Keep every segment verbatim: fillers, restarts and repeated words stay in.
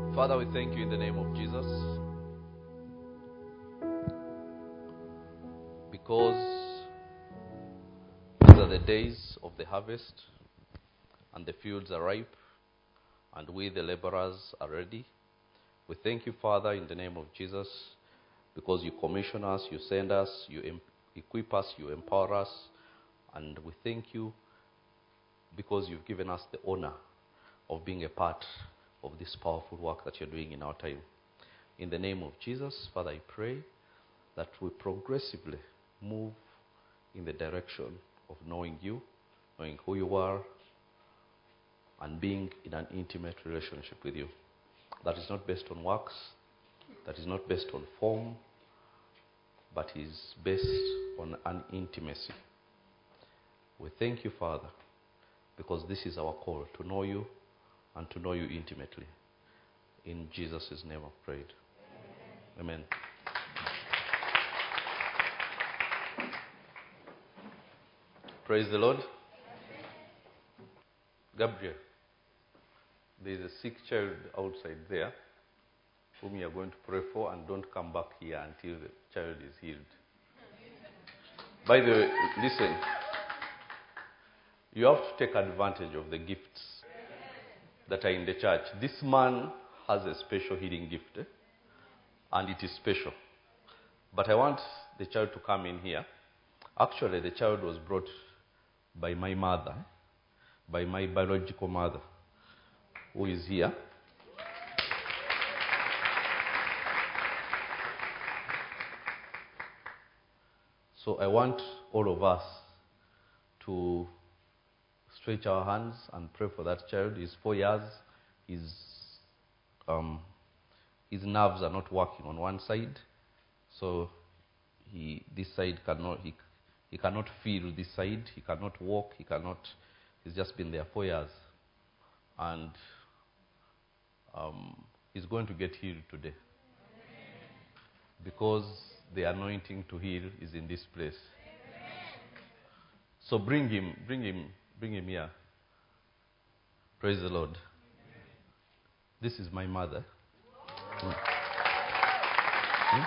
Father, we thank you in the name of Jesus, because these are the days of the harvest, and the fields are ripe, and we, the laborers, are ready. We thank you, Father, in the name of Jesus, because you commission us, you send us, you em- equip us, you empower us, and we thank you because you've given us the honor of being a part of this powerful work that you're doing in our time. In the name of Jesus, Father, I pray that we progressively move in the direction of knowing you, knowing who you are, and being in an intimate relationship with you. That is not based on works, that is not based on form, but is based on an intimacy. We thank you, Father, because this is our call, to know you and to know you intimately. In Jesus' name I've prayed. Amen. Praise the Lord. Gabriel, there is a sick child outside there whom you are going to pray for, and don't come back here until the child is healed. By the way, listen, you have to take advantage of the gifts that are in the church. This man has a special healing gift, eh? And it is special. But I want the child to come in here. Actually, the child was brought by my mother, by my biological mother, who is here. So I want all of us to stretch our hands and pray for that child. He's four years. His, um, his nerves are not working on one side. So he, this side cannot, he, he cannot feel this side. He cannot walk. He cannot, he's just been there four years. And um, he's going to get healed today. Because the anointing to heal is in this place. So bring him, bring him, bring him here. Praise the Lord. This is my mother. Hmm. Hmm?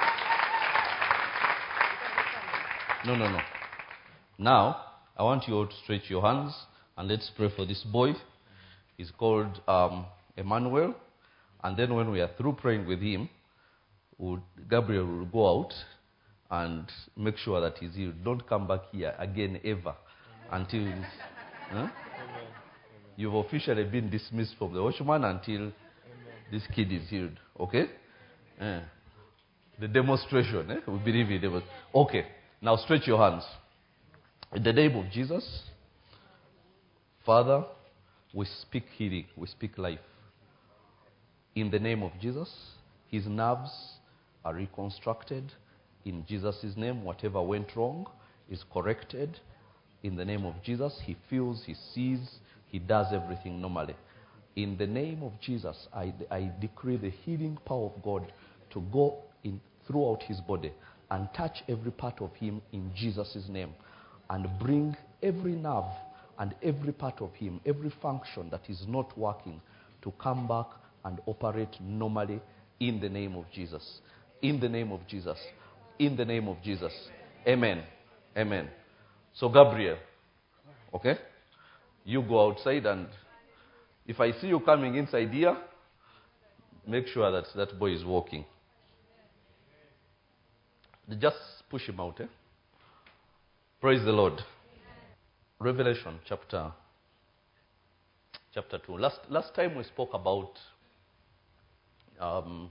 No, no, no. Now, I want you all to stretch your hands and let's pray for this boy. He's called um, Emmanuel. And then when we are through praying with him, we'll, Gabriel will go out and make sure that he's healed. Don't come back here again ever until huh? You've officially been dismissed from the watchman until Amen. This kid is healed. Okay? Uh, the demonstration, eh? We believe in it. Okay. Now stretch your hands. In the name of Jesus, Father, we speak healing. We speak life. In the name of Jesus, his nerves are reconstructed. In Jesus' name, whatever went wrong is corrected. In the name of Jesus, he feels, he sees, he does everything normally. In the name of Jesus, I, I decree the healing power of God to go in throughout his body and touch every part of him in Jesus' name and bring every nerve and every part of him, every function that is not working to come back and operate normally in the name of Jesus. In the name of Jesus. In the name of Jesus. Amen. Amen. So Gabriel, okay? You go outside, and if I see you coming inside here, make sure that that boy is walking. Just push him out, eh? Praise the Lord. Revelation chapter chapter two. Last last time we spoke about um,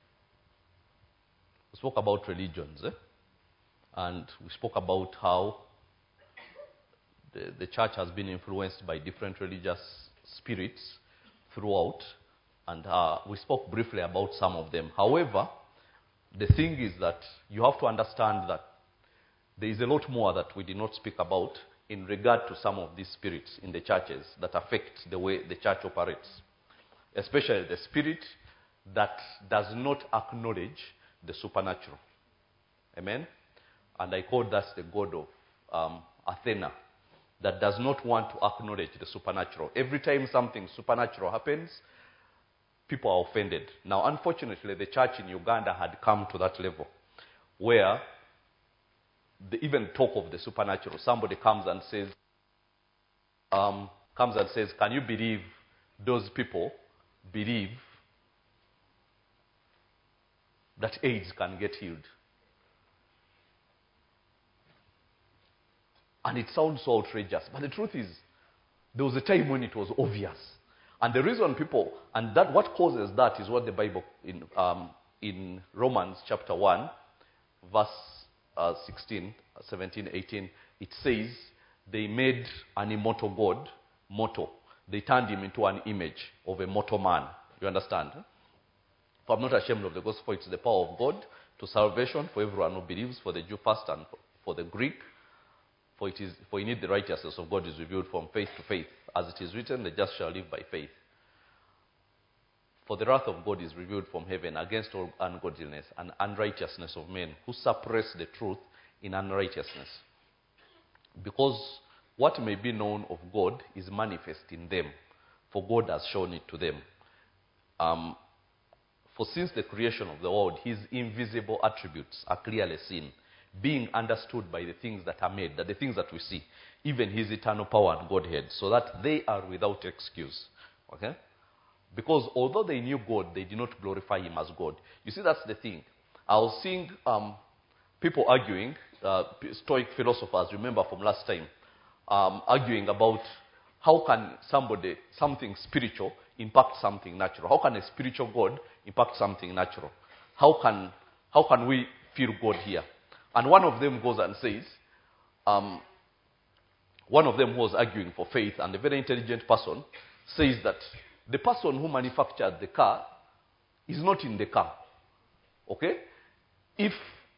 we spoke about religions, eh? And we spoke about how the, the church has been influenced by different religious spirits throughout, and uh, we spoke briefly about some of them. However, the thing is that you have to understand that there is a lot more that we did not speak about in regard to some of these spirits in the churches that affect the way the church operates, especially the spirit that does not acknowledge the supernatural. Amen? And I call that the god of um, Athena, that does not want to acknowledge the supernatural. Every time something supernatural happens, people are offended. Now, unfortunately, the church in Uganda had come to that level where they even talk of the supernatural. Somebody comes and says, um, comes and says, can you believe those people believe that AIDS can get healed? And it sounds so outrageous, but the truth is, there was a time when it was obvious. And the reason people, and that what causes that is what the Bible, in, um, in Romans chapter one, verse uh, sixteen, seventeen, eighteen, it says, they made an immortal God mortal. They turned him into an image of a mortal man. You understand? For I'm not ashamed of the gospel, it's the power of God to salvation for everyone who believes, for the Jew first and for the Greek. For it is, for indeed the righteousness of God is revealed from faith to faith. As it is written, the just shall live by faith. For the wrath of God is revealed from heaven against all ungodliness and unrighteousness of men who suppress the truth in unrighteousness. Because what may be known of God is manifest in them, for God has shown it to them. Um, for since the creation of the world, his invisible attributes are clearly seen, being understood by the things that are made, that the things that we see, even his eternal power and Godhead, so that they are without excuse. Okay? Because although they knew God, they did not glorify him as God. You see, that's the thing. I was seeing um, people arguing, uh, Stoic philosophers, remember from last time, um, arguing about how can somebody, something spiritual, impact something natural. How can a spiritual God impact something natural? How can, how can we feel God here? And one of them goes and says, um, one of them who was arguing for faith, and a very intelligent person, says that the person who manufactured the car is not in the car. Okay? If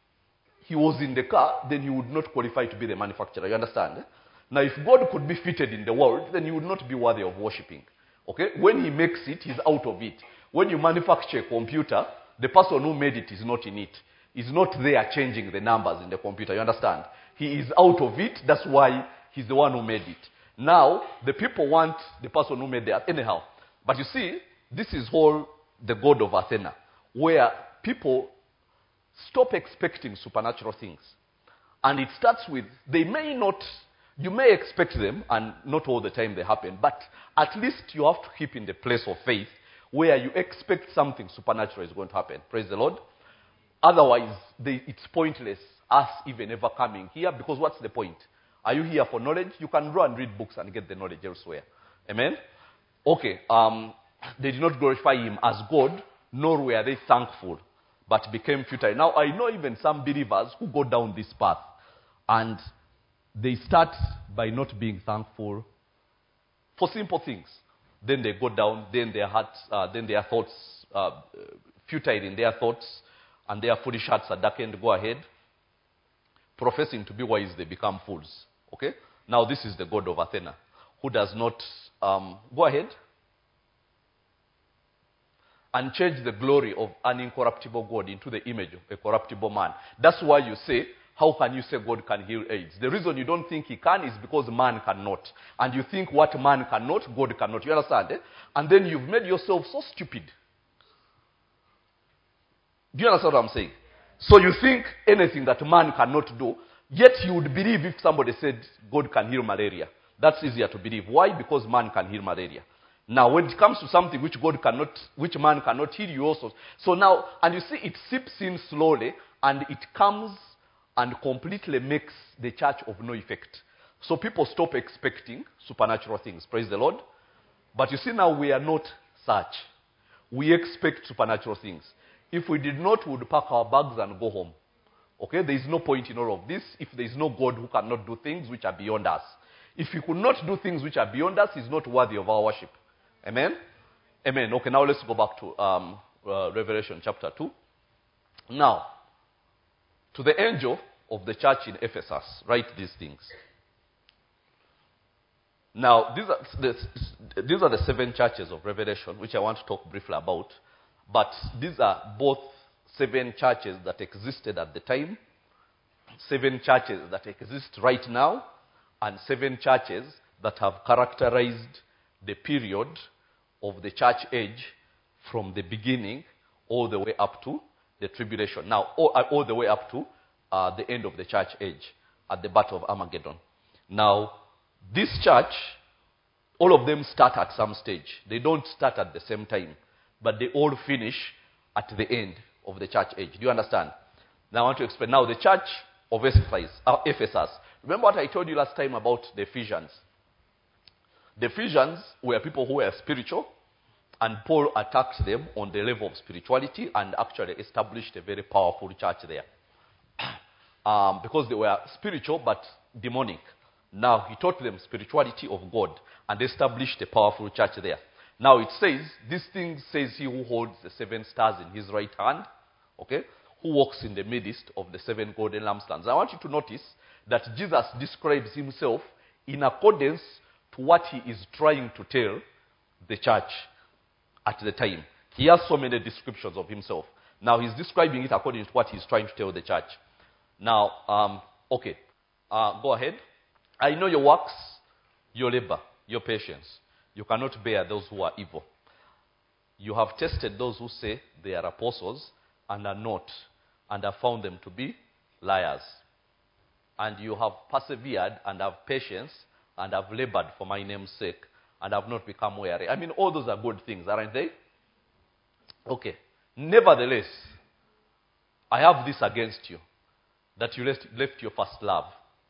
he was in the car, then he would not qualify to be the manufacturer. You understand? Eh? Now, if God could be fitted in the world, then he would not be worthy of worshipping. Okay? When he makes it, he's out of it. When you manufacture a computer, the person who made it is not in it. He's not there changing the numbers in the computer. You understand? He is out of it. That's why he's the one who made it. Now, the people want the person who made that anyhow. But you see, this is all the god of Athena, where people stop expecting supernatural things. And it starts with, they may not, you may expect them, and not all the time they happen, but at least you have to keep in the place of faith where you expect something supernatural is going to happen. Praise the Lord. Otherwise, they, it's pointless us even ever coming here, because what's the point? Are you here for knowledge? You can go and read books and get the knowledge elsewhere. Amen? Okay, um, they did not glorify him as God, nor were they thankful, but became futile. Now, I know even some believers who go down this path, and they start by not being thankful for simple things. Then they go down, then their hearts, uh, then their thoughts, uh, futile in their thoughts, and their foolish hearts are darkened. Go ahead. Professing to be wise, they become fools. Okay? Now, this is the god of Athena, who does not, um, go ahead, and change the glory of an incorruptible God into the image of a corruptible man. That's why you say, how can you say God can heal AIDS? The reason you don't think he can is because man cannot. And you think what man cannot, God cannot. You understand? Eh? And then you've made yourself so stupid. Do you understand what I'm saying? So you think anything that man cannot do, yet you would believe if somebody said God can heal malaria. That's easier to believe. Why? Because man can heal malaria. Now, when it comes to something which God cannot, which man cannot heal, you also. So now, and you see, it seeps in slowly, and it comes and completely makes the church of no effect. So people stop expecting supernatural things. Praise the Lord. But you see, now we are not such. We expect supernatural things. If we did not, we would pack our bags and go home. Okay? There is no point in all of this if there is no God who cannot do things which are beyond us. If he could not do things which are beyond us, he's not worthy of our worship. Amen? Amen. Okay, now let's go back to um, uh, Revelation chapter two. Now, to the angel of the church in Ephesus, write these things. Now, these are the, these are the seven churches of Revelation, which I want to talk briefly about. But these are both seven churches that existed at the time, seven churches that exist right now, and seven churches that have characterized the period of the church age from the beginning all the way up to the tribulation. Now, all, uh, all the way up to uh, the end of the church age, at the Battle of Armageddon. Now, this church, all of them start at some stage. They don't start at the same time, but they all finish at the end of the church age. Do you understand? Now, I want to explain. Now, the church of Ephesus, uh, Ephesus. Remember what I told you last time about the Ephesians? The Ephesians were people who were spiritual, and Paul attacked them on the level of spirituality and actually established a very powerful church there. Um, because they were spiritual but demonic. Now, he taught them spirituality of God and established a powerful church there. Now, it says, this thing says he who holds the seven stars in his right hand, okay, who walks in the midst of the seven golden lampstands. I want you to notice that Jesus describes himself in accordance to what he is trying to tell the church at the time. He has so many descriptions of himself. Now, he's describing it according to what he's trying to tell the church. Now, um, okay, uh, go ahead. I know your works, your labor, your patience. You cannot bear those who are evil. You have tested those who say they are apostles and are not, and have found them to be liars. And you have persevered and have patience and have labored for my name's sake and have not become weary. I mean, all those are good things, aren't they? Okay. Nevertheless, I have this against you, that you left, left your first love.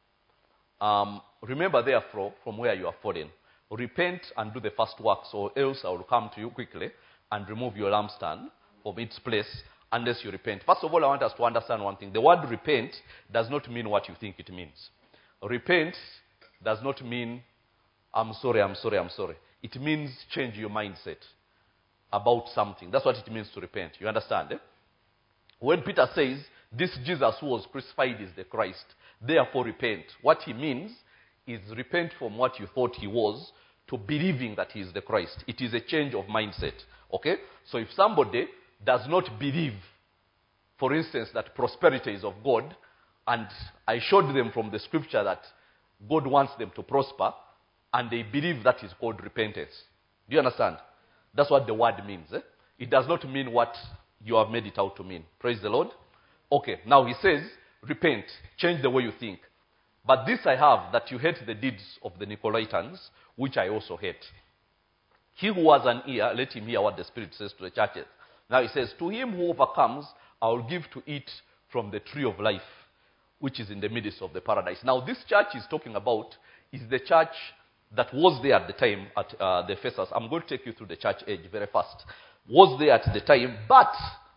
Um, remember, therefore, from where you are fallen, repent and do the first works, or else I will come to you quickly and remove your lampstand from its place unless you repent. First of all, I want us to understand one thing. The word repent does not mean what you think it means. Repent does not mean, I'm sorry, I'm sorry, I'm sorry. It means change your mindset about something. That's what it means to repent. You understand? Eh? When Peter says, this Jesus who was crucified is the Christ, therefore repent. What he means is repent from what you thought he was to believing that he is the Christ. It is a change of mindset. Okay? So if somebody does not believe, for instance, that prosperity is of God, and I showed them from the scripture that God wants them to prosper, and they believe that is called repentance. Do you understand? That's what the word means. Eh? It does not mean what you have made it out to mean. Praise the Lord. Okay, now he says, repent, change the way you think. But this I have, that you hate the deeds of the Nicolaitans, which I also hate. He who has an ear, let him hear what the Spirit says to the churches. Now he says, to him who overcomes, I will give to eat from the tree of life, which is in the midst of the paradise. Now this church he's talking about is the church that was there at the time at uh, the Ephesus. I'm going to take you through the church age very fast. Was there at the time, but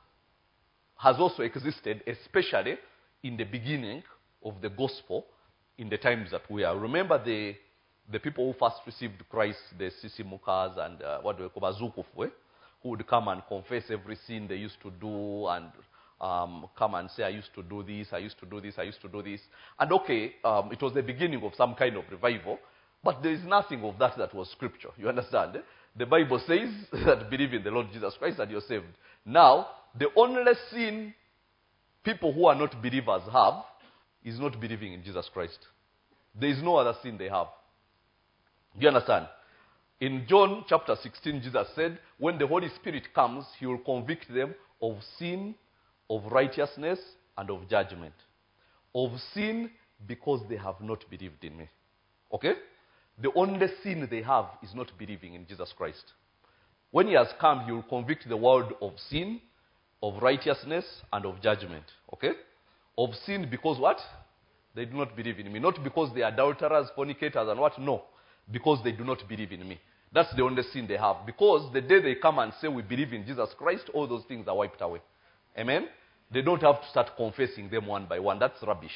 has also existed, especially in the beginning of the gospel in the times that we are. Remember the the people who first received Christ, the Sisimukas and uh, what do we call Bazukufwe, who would come and confess every sin they used to do and um, come and say, I used to do this, I used to do this, I used to do this. And okay, um, it was the beginning of some kind of revival, but there is nothing of that that was scripture. You understand? Eh? The Bible says that believe in the Lord Jesus Christ and you're saved. Now, the only sin people who are not believers have is not believing in Jesus Christ. There is no other sin they have. Do you understand? In John chapter sixteen, Jesus said, when the Holy Spirit comes, he will convict them of sin, of righteousness, and of judgment. Of sin, because they have not believed in me. Okay? The only sin they have is not believing in Jesus Christ. When he has come, he will convict the world of sin, of righteousness, and of judgment. Okay? Of sin because what? They do not believe in me. Not because they are adulterers, fornicators, and what? No. Because they do not believe in me. That's the only sin they have. Because the day they come and say we believe in Jesus Christ, all those things are wiped away. Amen? They don't have to start confessing them one by one. That's rubbish.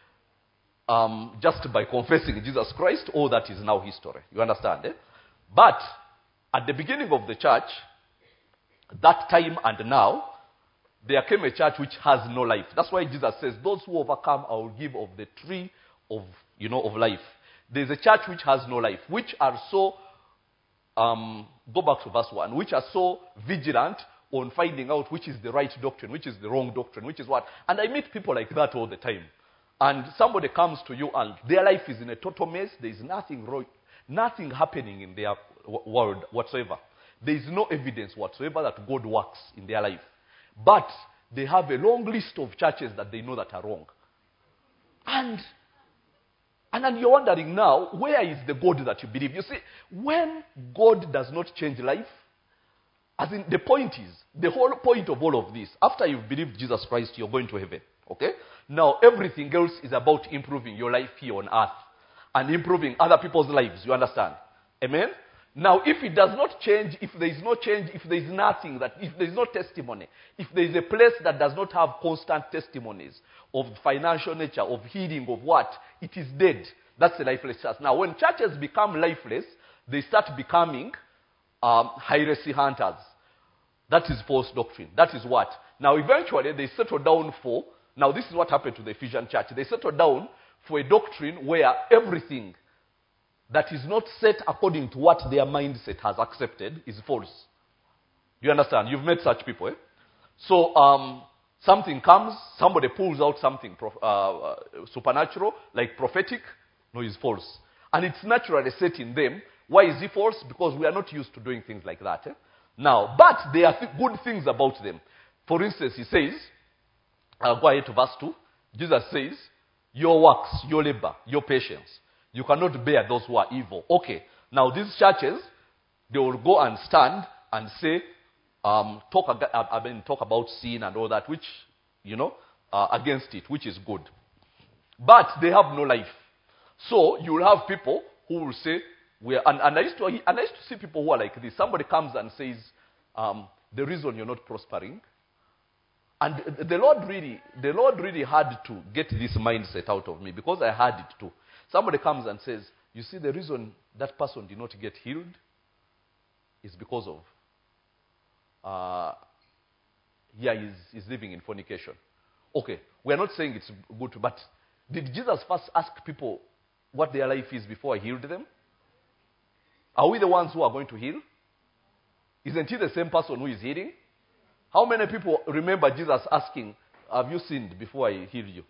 Um, just by confessing Jesus Christ, all that is now history. You understand? Eh? But at the beginning of the church, that time and now, there came a church which has no life. That's why Jesus says, those who overcome, I will give of the tree of, you know, of life. There's a church which has no life, which are so, um, go back to verse one, which are so vigilant on finding out which is the right doctrine, which is the wrong doctrine, which is what. And I meet people like that all the time. And somebody comes to you and their life is in a total mess. There is nothing wrong, nothing happening in their world whatsoever. there is no evidence whatsoever that God works in their life. But they have a long list of churches that they know that are wrong. And, and then you're wondering now, where is the God that you believe? You see, when God does not change life, as in the point is, the whole point of all of this, after you've believed Jesus Christ, you're going to heaven. Okay? Now, everything else is about improving your life here on earth and improving other people's lives. You understand? Amen? Now, if it does not change, if there is no change, if there is nothing, that if there is no testimony, if there is a place that does not have constant testimonies of financial nature, of healing, of what, it is dead. That's a lifeless church. Now, when churches become lifeless, they start becoming um, heresy hunters. That is false doctrine. That is what? Now, eventually, they settle down for, now this is what happened to the Ephesian church. They settle down for a doctrine where everything that is not set according to what their mindset has accepted is false. You understand? You've met such people, eh? So, um, something comes, somebody pulls out something prof- uh, uh, supernatural, like prophetic. No, it's false. And it's naturally set in them. Why is it false? Because we are not used to doing things like that. Eh? Now, but there are th- good things about them. For instance, he says, I'll go ahead to verse two. Jesus says, your works, your labor, your patience. You cannot bear those who are evil. Okay. Now, these churches, they will go and stand and say, um, talk, I mean, talk about sin and all that, which, you know, uh, against it, which is good. But they have no life. So, you will have people who will say, we are, and, and, I used to, and I used to see people who are like this. Somebody comes and says, um, the reason you're not prospering. And the Lord really, the Lord really had to get this mindset out of me because I had it too. Somebody comes and says, you see, the reason that person did not get healed is because of, uh, yeah, he's, he's living in fornication. Okay, we are not saying it's good, but did Jesus first ask people what their life is before he healed them? Are we the ones who are going to heal? Isn't he the same person who is healing? How many people remember Jesus asking, have you sinned before I heal you?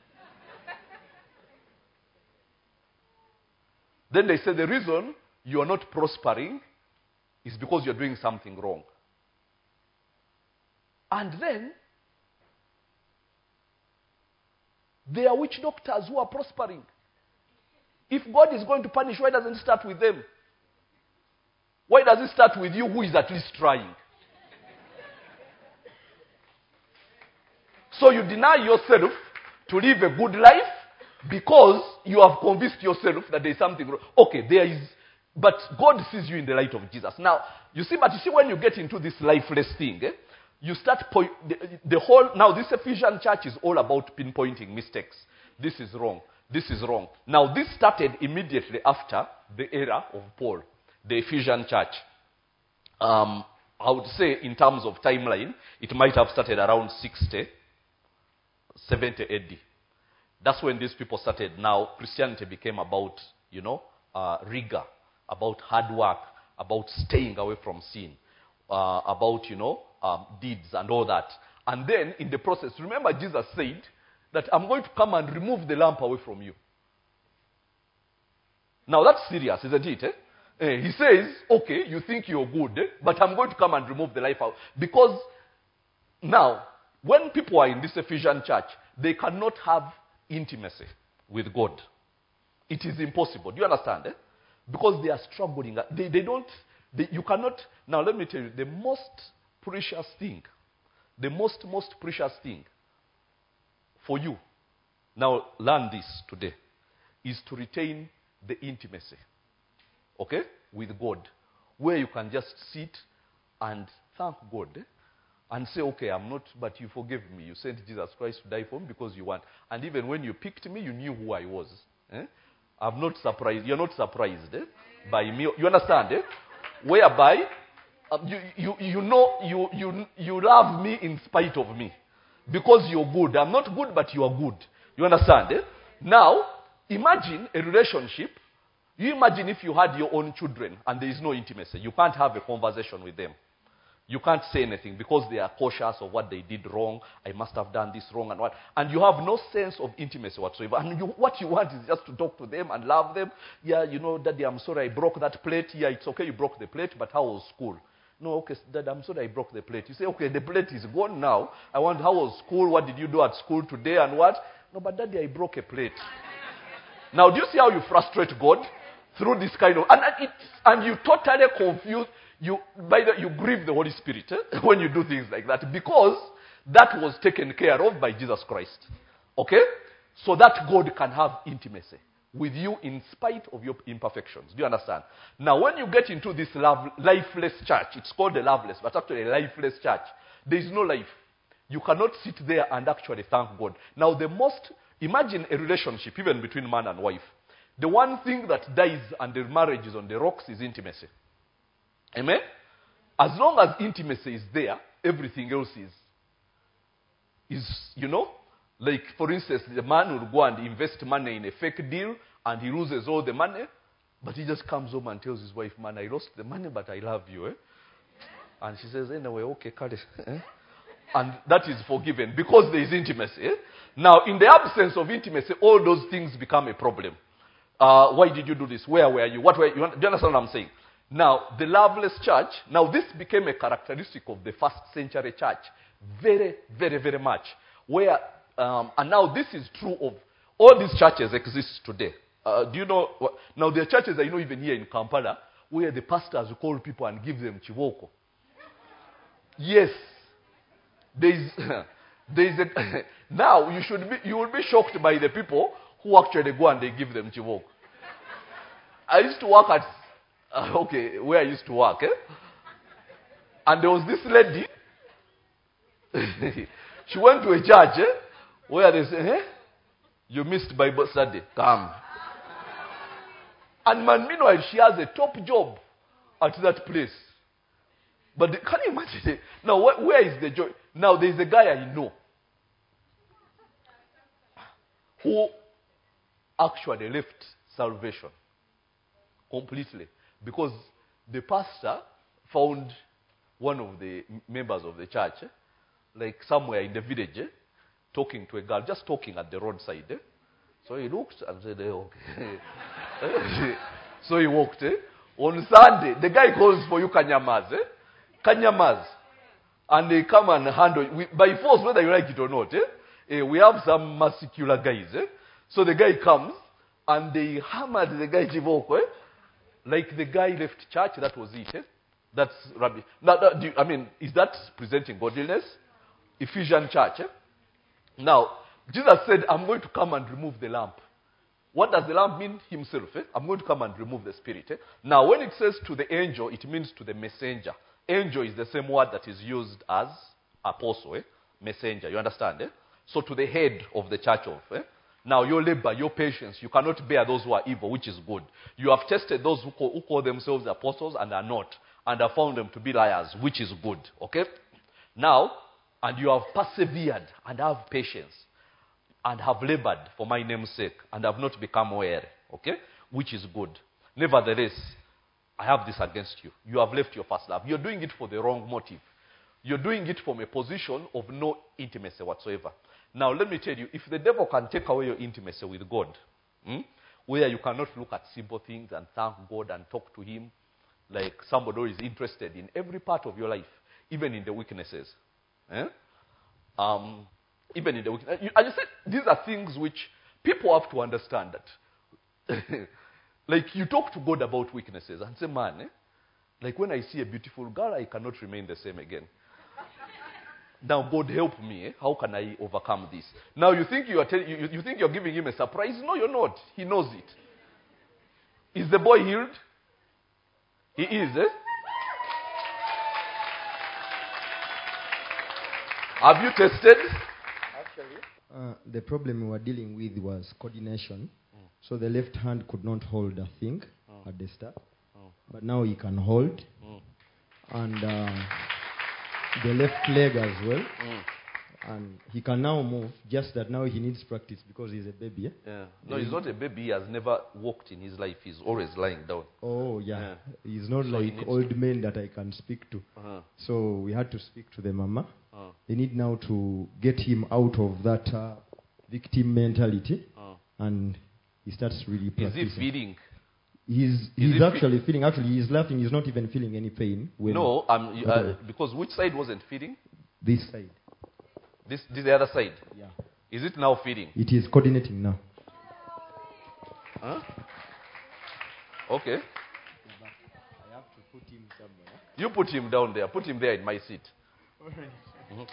Then they say the reason you are not prospering is because you're doing something wrong. And then, there are witch doctors who are prospering. If God is going to punish, why doesn't it start with them? Why does it start with you who is at least trying? So you deny yourself to live a good life because you have convinced yourself that there is something wrong. Okay, there is, but God sees you in the light of Jesus. Now, you see, but you see when you get into this lifeless thing, eh, you start, point, the, the whole, now this Ephesian church is all about pinpointing mistakes. This is wrong. This is wrong. Now, this started immediately after the era of Paul, the Ephesian church. Um, I would say in terms of timeline, it might have started around sixty, seventy A D. That's when these people started. Now, Christianity became about, you know, uh, rigor, about hard work, about staying away from sin, uh, about, you know, um, deeds and all that. And then, in the process, remember Jesus said that I'm going to come and remove the lamp away from you. Now, that's serious, isn't it? Eh? Uh, he says, okay, you think you're good, eh? But I'm going to come and remove the life out. Because now, when people are in this Ephesian church, they cannot have intimacy with God. It is impossible. Do you understand? Eh? Because they are struggling. They, they don't, they, you cannot, now let me tell you, the most precious thing, the most, most precious thing for you, now learn this today, is to retain the intimacy, okay, with God, where you can just sit and thank God, eh? And say, okay, I'm not, but you forgave me. You sent Jesus Christ to die for me because you want. And even when you picked me, you knew who I was. Eh? I'm not surprised. You're not surprised eh? by me. You understand? Eh? Whereby, um, you, you, you know, you, you, you love me in spite of me. Because you're good. I'm not good, but you are good. You understand? Eh? Now, imagine a relationship. You imagine if you had your own children and there is no intimacy. You can't have a conversation with them. You can't say anything because they are cautious of what they did wrong. I must have done this wrong and what. And you have no sense of intimacy whatsoever. And you, what you want is just to talk to them and love them. Yeah, you know, Daddy, I'm sorry I broke that plate. Yeah, it's okay you broke the plate, but how was school? No, okay, Dad, I'm sorry I broke the plate. You say, okay, the plate is gone now. I want, how was school? What did you do at school today and what? No, but Daddy, I broke a plate. Now, do you see how you frustrate God? Through this kind of, and, and, it, and you totally confuse, you, by the, you grieve the Holy Spirit eh, when you do things like that, because that was taken care of by Jesus Christ. Okay? So that God can have intimacy with you in spite of your imperfections. Do you understand? Now, when you get into this love, lifeless church, it's called a loveless, but actually a lifeless church, there is no life. You cannot sit there and actually thank God. Now, the most, imagine a relationship, even between man and wife. The one thing that dies and the marriage is on the rocks is intimacy. Amen? As long as intimacy is there, everything else is, is, you know, like, for instance, the man will go and invest money in a fake deal and he loses all the money, but he just comes home and tells his wife, man, I lost the money, but I love you. Eh? And she says, anyway, okay, cut it. Eh? And that is forgiven because there is intimacy. Eh? Now, in the absence of intimacy, all those things become a problem. Uh, why did you do this? Where were you? What were you? Do you understand what I'm saying? Now, the loveless church, now this became a characteristic of the first century church. Very, very, very much. Where, um, and now this is true of, all these churches exist today. Uh, do you know, now there are churches I know even here in Kampala, where the pastors will call people and give them chivoko. Yes. There is, there is a, now you should be, you will be shocked by the people who actually go and they give them chivok. I used to work at, uh, okay, where I used to work, eh? And there was this lady, she went to a church, eh? Where they say, eh? You missed Bible study, come. And man, meanwhile, she has a top job at that place. But the, can you imagine it? Now, wh- where is the joy? Now, there's a guy I know who actually left salvation completely because the pastor found one of the members of the church, eh, like somewhere in the village, eh, talking to a girl, just talking at the roadside. Eh. So he looked and said, eh, okay. So he walked. Eh. On Sunday, the guy calls for you Kanyamaz. Eh. Kanyamaz. And they come and handle, we, by force, whether you like it or not. Eh, eh, we have some muscular guys. Eh. So the guy comes, and they hammered the guy Jivoko, eh? Like the guy left church, that was it. Eh? That's rubbish. Now, now, do you, I mean, is that presenting godliness? Ephesian church. Eh? Now, Jesus said, I'm going to come and remove the lamp. What does the lamp mean? Himself. Eh? I'm going to come and remove the spirit. Eh? Now, when it says to the angel, it means to the messenger. Angel is the same word that is used as apostle. Eh? Messenger. You understand? Eh? So to the head of the church of. Eh? Now, your labor, your patience, you cannot bear those who are evil, which is good. You have tested those who call, who call themselves apostles and are not, and have found them to be liars, which is good. Okay? Now, and you have persevered and have patience, and have labored for my name's sake, and have not become weary. Okay? Which is good. Nevertheless, I have this against you. You have left your first love. You're doing it for the wrong motive. You're doing it from a position of no intimacy whatsoever. Now, let me tell you, if the devil can take away your intimacy with God, hmm, where you cannot look at simple things and thank God and talk to him like somebody who is interested in every part of your life, even in the weaknesses. Eh? Um, even in the weaknesses. And you said these are things which people have to understand that. Like you talk to God about weaknesses and say, man, eh, like when I see a beautiful girl, I cannot remain the same again. Now, God help me. Eh? How can I overcome this? Now, you think you are tell- you, you think you're giving him a surprise? No, you're not. He knows it. Is the boy healed? He is. Eh? Have you tested? Actually, uh, the problem we were dealing with was coordination. Mm. So the left hand could not hold a thing mm. at the start, mm. but now he can hold, mm. and. Uh, the left leg as well, mm. and he can now move, just that now he needs practice because he's a baby. Eh? Yeah. No, he's not a baby. He has never walked in his life. He's always lying down. Oh, yeah. yeah. He's not so like he old men that I can speak to. Uh-huh. So we had to speak to the mama. Uh-huh. They need now to get him out of that uh, victim mentality, uh-huh. and he starts really practicing. Is he feeding? He's, he's it actually feeling, actually, he's laughing. He's not even feeling any pain. When No, um, uh, Okay. because which side wasn't feeding? This side. This, this the other side. Yeah. Is it now feeding? It is coordinating now. Huh? Okay. I have to put him somewhere. You put him down there. Put him there in my seat. Mhm.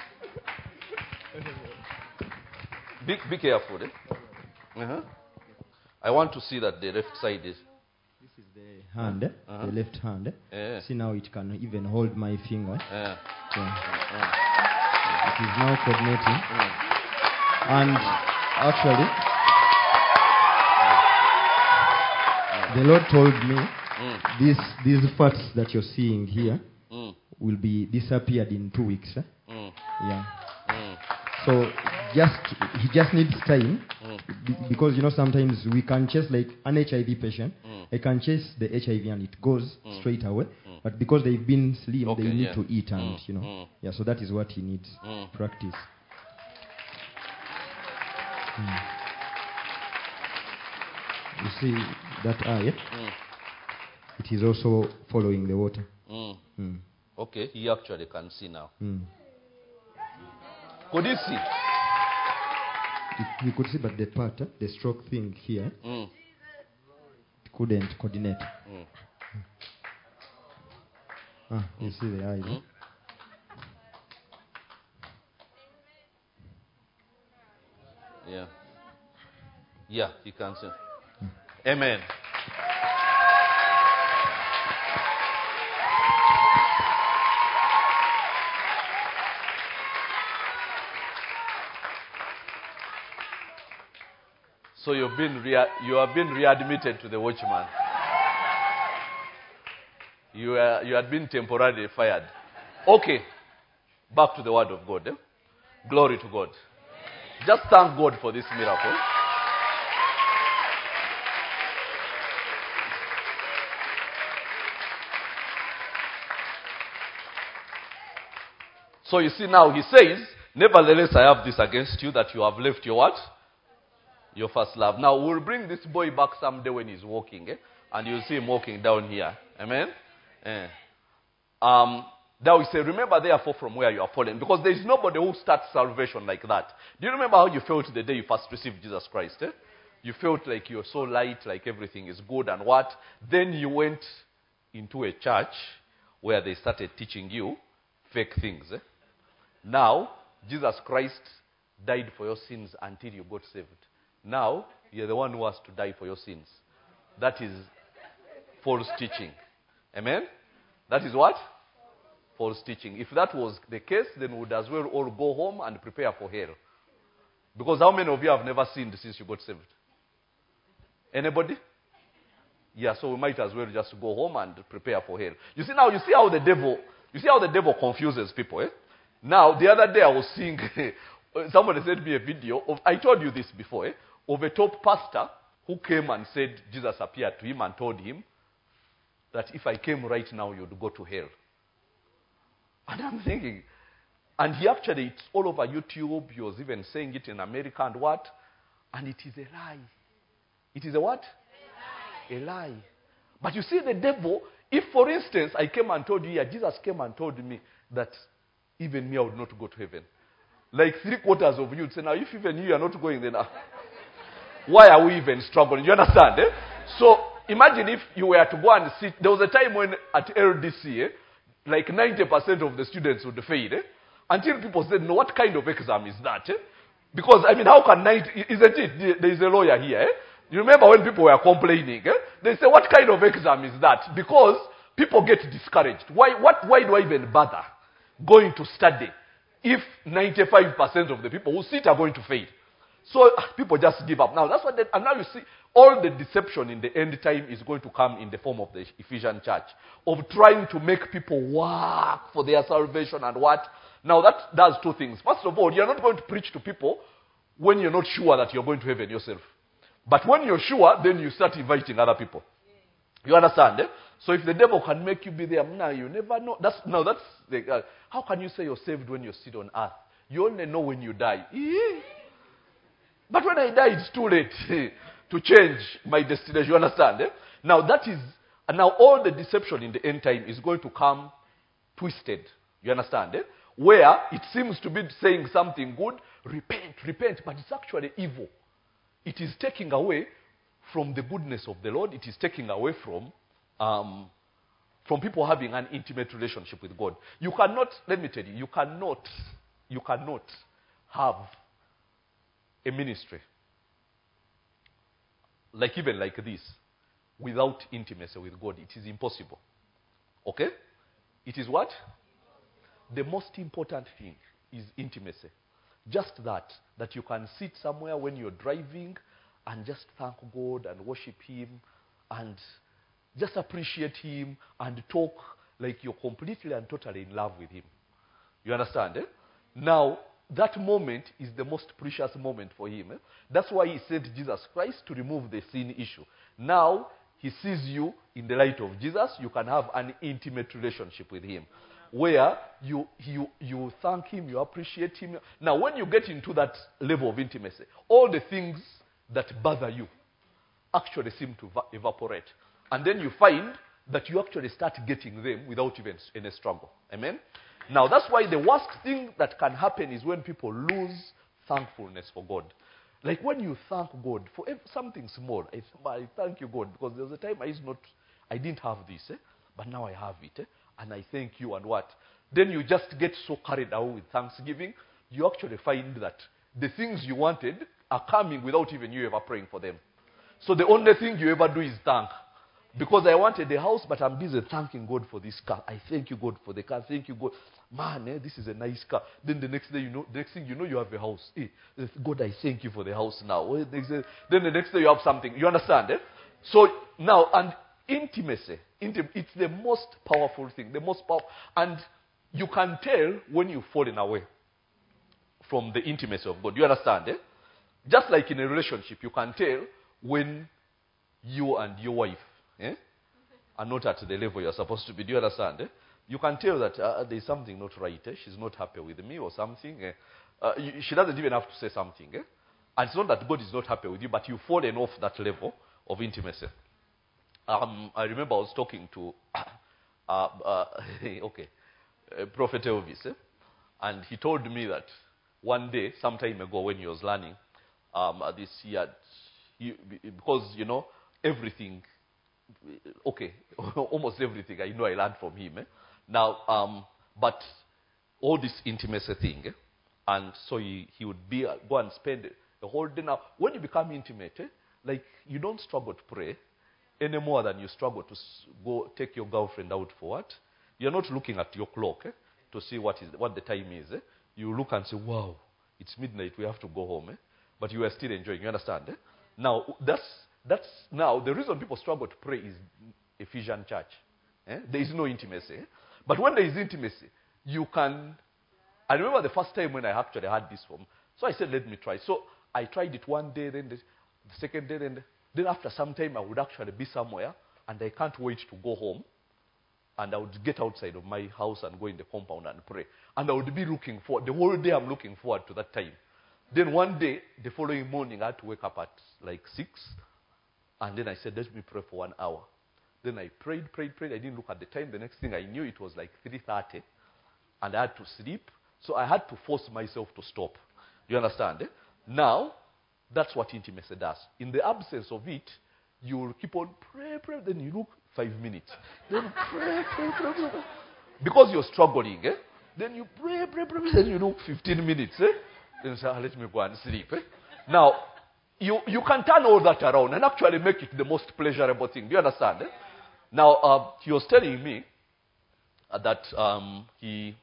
Be, be careful. Eh? Uh-huh. I want to see that the left side is. This is the hand, eh? Uh-huh. the left hand. eh? Yeah. See now it can even hold my finger. Yeah. Yeah. Uh, It is now coordinating. mm. And actually, the Lord told me Mm. these these fats that you're seeing here Mm. will be disappeared in two weeks. eh? Mm. Yeah. Mm. So just he just needs time Mm. be- because you know sometimes we can chase like an H I V patient. Mm. I can chase the H I V and it goes Mm. straight away. Mm. But because they've been slim, Okay, they need yeah. to eat and Mm. you know. Mm. Yeah. So that is what he needs. Mm. Practice. Mm. You see that eye? eh? Mm. It is also following the water. Mm. Mm. Okay, he actually can see now. Mm. Could he see? You, you could see, but the part, eh, the stroke thing here, Mm. couldn't coordinate. Mm. Ah, you see the eye. eh? Mm. Yeah. Yeah, he can see. Amen. So you've been rea- you have been readmitted to the watchman. You, uh, you had been temporarily fired. Okay. Back to the word of God. Eh? Glory to God. Just thank God for this miracle. So you see now he says, nevertheless I have this against you that you have left your what? Your first love. Now we'll bring this boy back someday when he's walking. Eh? And you'll see him walking down here. Amen? Eh. Um, now we say, remember therefore from where you are fallen. Because there is nobody who starts salvation like that. Do you remember how you felt the day you first received Jesus Christ? Eh? You felt like you're so light, like everything is good and what? Then you went into a church where they started teaching you fake things. Eh? Now, Jesus Christ died for your sins until you got saved. Now, you're the one who has to die for your sins. That is false teaching. Amen? That is what? False teaching. If that was the case, then we would as well all go home and prepare for hell. Because how many of you have never sinned since you got saved? Anybody? Yeah, so we might as well just go home and prepare for hell. You see now, you see how the devil, you see how the devil confuses people, eh? Now, the other day I was seeing, somebody sent me a video of, I told you this before, eh? Of a top pastor who came and said Jesus appeared to him and told him that if I came right now, you'd go to hell. And I'm thinking, and he actually, it's all over YouTube, he was even saying it in America and what? And it is a lie. It is a what? A lie. A lie. But you see the devil, if for instance I came and told you, yeah, Jesus came and told me that even me I would not go to heaven. Like three quarters of you would say, now if even you are not going, then uh, why are we even struggling? You understand? Eh? So imagine if you were to go and sit. There was a time when at L D C, eh, like ninety percent of the students would fail. Eh? Until people said, no, what kind of exam is that? Eh? Because, I mean, how can ninety, isn't it? There is a lawyer here. Eh? You remember when people were complaining? Eh? They say, what kind of exam is that? Because people get discouraged. Why, what, why do I even bother going to study if ninety-five percent of the people who sit are going to fail? So people just give up. Now, that's what they, and now you see, all the deception in the end time is going to come in the form of the Ephesian church, of trying to make people work for their salvation and what? Now, that does two things. First of all, you're not going to preach to people when you're not sure that you're going to heaven yourself. But when you're sure, then you start inviting other people. You understand? Eh? So if the devil can make you be there, now you never know. That's, now, that's the, uh, how can you say you're saved when you're still on earth? You only know when you die. Eee. But when I die, it's too late to change my destination. You understand? Eh? Now that is, and now all the deception in the end time is going to come twisted. You understand? Eh? Where it seems to be saying something good, repent, repent, but it's actually evil. It is taking away from the goodness of the Lord. It is taking away from um, from people having an intimate relationship with God. You cannot, let me tell you, you cannot, you cannot have a ministry like even like this without intimacy with God. It is impossible. Okay? It is what? The most important thing is intimacy. Just that, that you can sit somewhere when you're driving and just thank God and worship Him and just appreciate Him and talk like you're completely and totally in love with Him. You understand? Eh? Now, that moment is the most precious moment for Him. Eh? That's why He sent Jesus Christ to remove the sin issue. Now, He sees you in the light of Jesus. You can have an intimate relationship with Him, where you, you, you thank Him, you appreciate Him. Now, when you get into that level of intimacy, all the things that bother you actually seem to va- evaporate. And then you find that you actually start getting them without even any struggle. Amen? Now, that's why the worst thing that can happen is when people lose thankfulness for God. Like when you thank God for something small, I, I thank you, God, because there was a time I, is not, I didn't have this, eh? But now I have it, eh? And I thank you and what? Then you just get so carried away with thanksgiving, you actually find that the things you wanted are coming without even you ever praying for them. So the only thing you ever do is thank. Because I wanted a house, but I'm busy thanking God for this car. I thank you, God, for the car. Thank you, God. Man, eh, this is a nice car. Then the next day, you know, the next thing you know, you have a house. Eh, God, I thank you for the house now. Eh, next day, then the next day, you have something. You understand? Eh? So now, and intimacy, intim- it's the most powerful thing. The most powerful, and you can tell when you've fallen away from the intimacy of God. You understand? Eh? Just like in a relationship, you can tell when you and your wife eh, are not at the level you're supposed to be. Do you understand? Eh? You can tell that uh, there's something not right. Eh? She's not happy with me or something. Eh? Uh, you, she doesn't even have to say something. Eh? And it's not that God is not happy with you, but you've fallen off that level of intimacy. Um, I remember I was talking to, uh, uh, okay, uh, Prophet Elvis, eh? And he told me that one day, some time ago when he was learning, um, uh, this year, he, because, you know, everything, okay, almost everything I know I learned from him. Eh? Now, um, but all this intimacy thing, eh? And so he, he would be uh, go and spend the whole day. Now, when you become intimate, eh? Like you don't struggle to pray any more than you struggle to s- go take your girlfriend out for what? You're not looking at your clock eh? to see what is what the time is. Eh? You look and say, wow, it's midnight, we have to go home. Eh? But you are still enjoying. You understand? Eh? Now, that's That's now the reason people struggle to pray is Ephesian church. Eh? There is no intimacy. Eh? But when there is intimacy, you can. I remember the first time when I actually had this form. So I said, let me try. So I tried it one day, then the, the second day, then, then after some time I would actually be somewhere and I can't wait to go home. And I would get outside of my house and go in the compound and pray. And I would be looking forward. The whole day I'm looking forward to that time. Then one day, the following morning, I had to wake up at like six. And then I said, let me pray for one hour. Then I prayed, prayed, prayed. I didn't look at the time. The next thing I knew, it was like three thirty. And I had to sleep. So I had to force myself to stop. You understand? Eh? Now, that's what intimacy does. In the absence of it, you will keep on pray, pray. Then you look five minutes. Then pray, pray, pray, pray. Because you're struggling. Eh? Then you pray, pray, pray. Then you look fifteen minutes. Eh? Then you say, ah, let me go and sleep. Eh? Now, You, you can turn all that around and actually make it the most pleasurable thing. Do you understand? Eh? Now, uh, he was telling me uh, that um, he,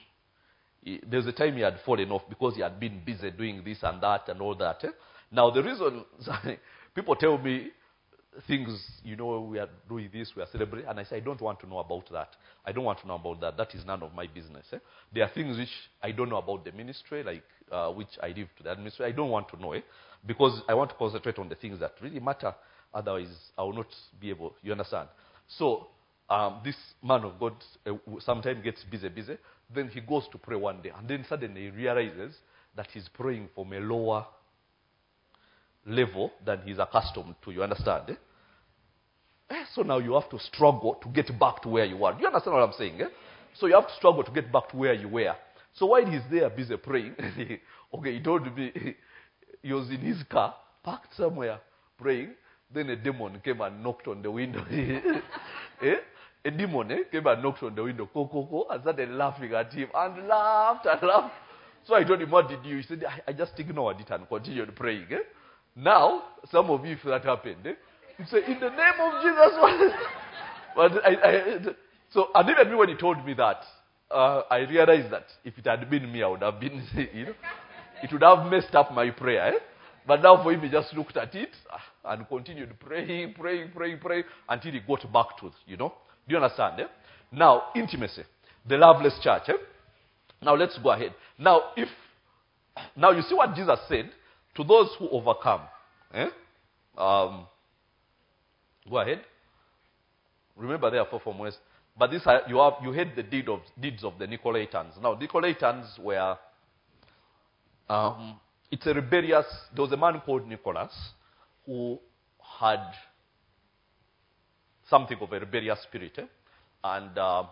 he, there's a time he had fallen off because he had been busy doing this and that and all that. Eh? Now, the reason people tell me things, you know, we are doing this, we are celebrating, and I say, I don't want to know about that. I don't want to know about that. That is none of my business. Eh? There are things which I don't know about the ministry, like uh, which I leave to the administration. I don't want to know it. Eh? Because I want to concentrate on the things that really matter. Otherwise, I will not be able. You understand? So, um, this man of God uh, sometimes gets busy, busy. Then he goes to pray one day. And then suddenly he realizes that he's praying from a lower level than he's accustomed to. You understand? Eh? So now you have to struggle to get back to where you were. Do you understand what I'm saying? Eh? So you have to struggle to get back to where you were. So while he's there busy praying, okay, he told me he was in his car, parked somewhere, praying. Then a demon came and knocked on the window. eh? A demon eh, came and knocked on the window. Ko, ko, ko, and started laughing at him and laughed and laughed. So I told him, what did you? He said, I, I just ignored it and continued praying. Eh? Now, some of you, if that happened, eh, you say, in the name of Jesus. But I, I, so, and even me when he told me that, uh, I realized that if it had been me, I would have been, you know, it would have messed up my prayer. Eh? But now for him, he just looked at it and continued praying, praying, praying, praying until he got back to it, you know. Do you understand? Eh? Now, intimacy. The loveless church. Eh? Now, let's go ahead. Now, if, now you see what Jesus said to those who overcome. Eh? Um, go ahead. Remember, therefore, from west. But this, you have, you heard the deed of, deeds of the Nicolaitans. Now, Nicolaitans were, um, it's a rebellious, there was a man called Nicholas who had something of a rebellious spirit. Eh? And uh,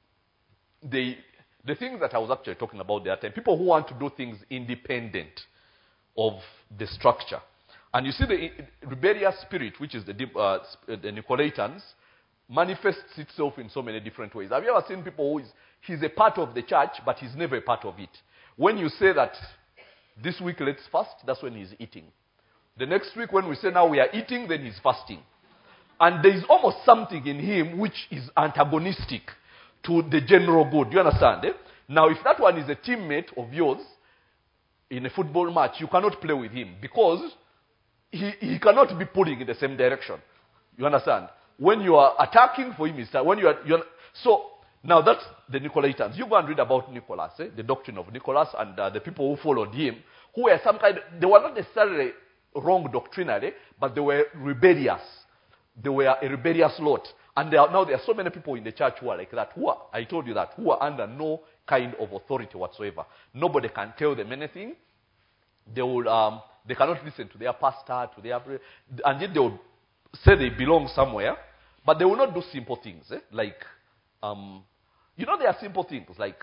they, the things that I was actually talking about there, people who want to do things independent of the structure. And you see the rebellious spirit, which is the, uh, the Nicolaitans, manifests itself in so many different ways. Have you ever seen people who is, he's a part of the church, but he's never a part of it? When you say that this week let's fast, that's when he's eating. The next week when we say now we are eating, then he's fasting. And there is almost something in him which is antagonistic to the general good. Do you understand? Eh? Now, if that one is a teammate of yours in a football match, you cannot play with him because he, he cannot be pulling in the same direction. You understand? When you are attacking for him, is when you are, you are so now that's the Nicolaitans. You go and read about Nicholas, eh? The doctrine of Nicholas and uh, the people who followed him, who were some kind. They were not necessarily wrong doctrinally, but they were rebellious. They were a rebellious lot. And there are, now there are so many people in the church who are like that, who are, I told you that, who are under no kind of authority whatsoever. Nobody can tell them anything. They will, um, they cannot listen to their pastor, to their, and yet they will say they belong somewhere, but they will not do simple things, eh? Like, um, you know, there are simple things, like,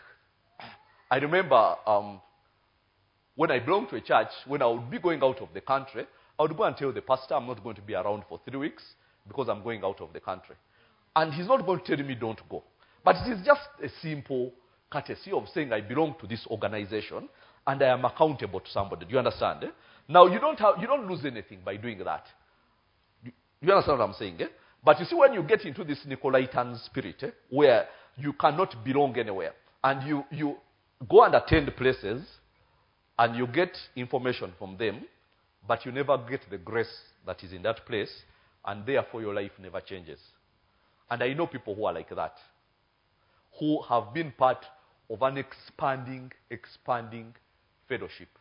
I remember um, when I belonged to a church, when I would be going out of the country, I would go and tell the pastor I'm not going to be around for three weeks because I'm going out of the country. And he's not going to tell me don't go. But it is just a simple courtesy of saying I belong to this organization and I am accountable to somebody. Do you understand? Eh? Now, you don't, have, you don't lose anything by doing that. You, you understand what I'm saying? Eh? But you see, when you get into this Nicolaitan spirit, eh, where you cannot belong anywhere, and you, you go and attend places, and you get information from them, but you never get the grace that is in that place, and therefore your life never changes. And I know people who are like that, who have been part of an expanding, expanding fellowship,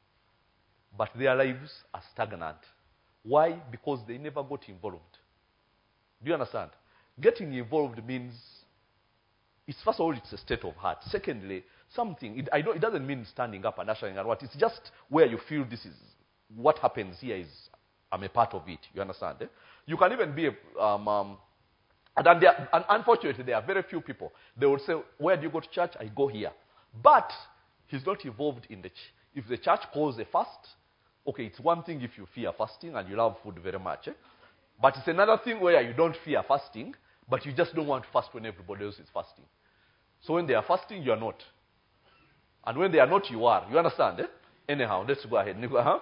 but their lives are stagnant. Why? Because they never got involved. Do you understand? Getting involved means, it's first of all, it's a state of heart. Secondly, something, it, I don't, it doesn't mean standing up and ushering and what. It's just where you feel this is, what happens here is, I'm a part of it. You understand? Eh? You can even be, a, um, um, and, then there, and unfortunately, there are very few people. They will say, where do you go to church? I go here. But he's not involved in the, ch- if the church calls a fast, okay, it's one thing if you fear fasting and you love food very much. Eh? But it's another thing where you don't fear fasting, but you just don't want to fast when everybody else is fasting. So when they are fasting, you are not. And when they are not, you are. You understand? Eh? Anyhow, let's go ahead. Uh-huh.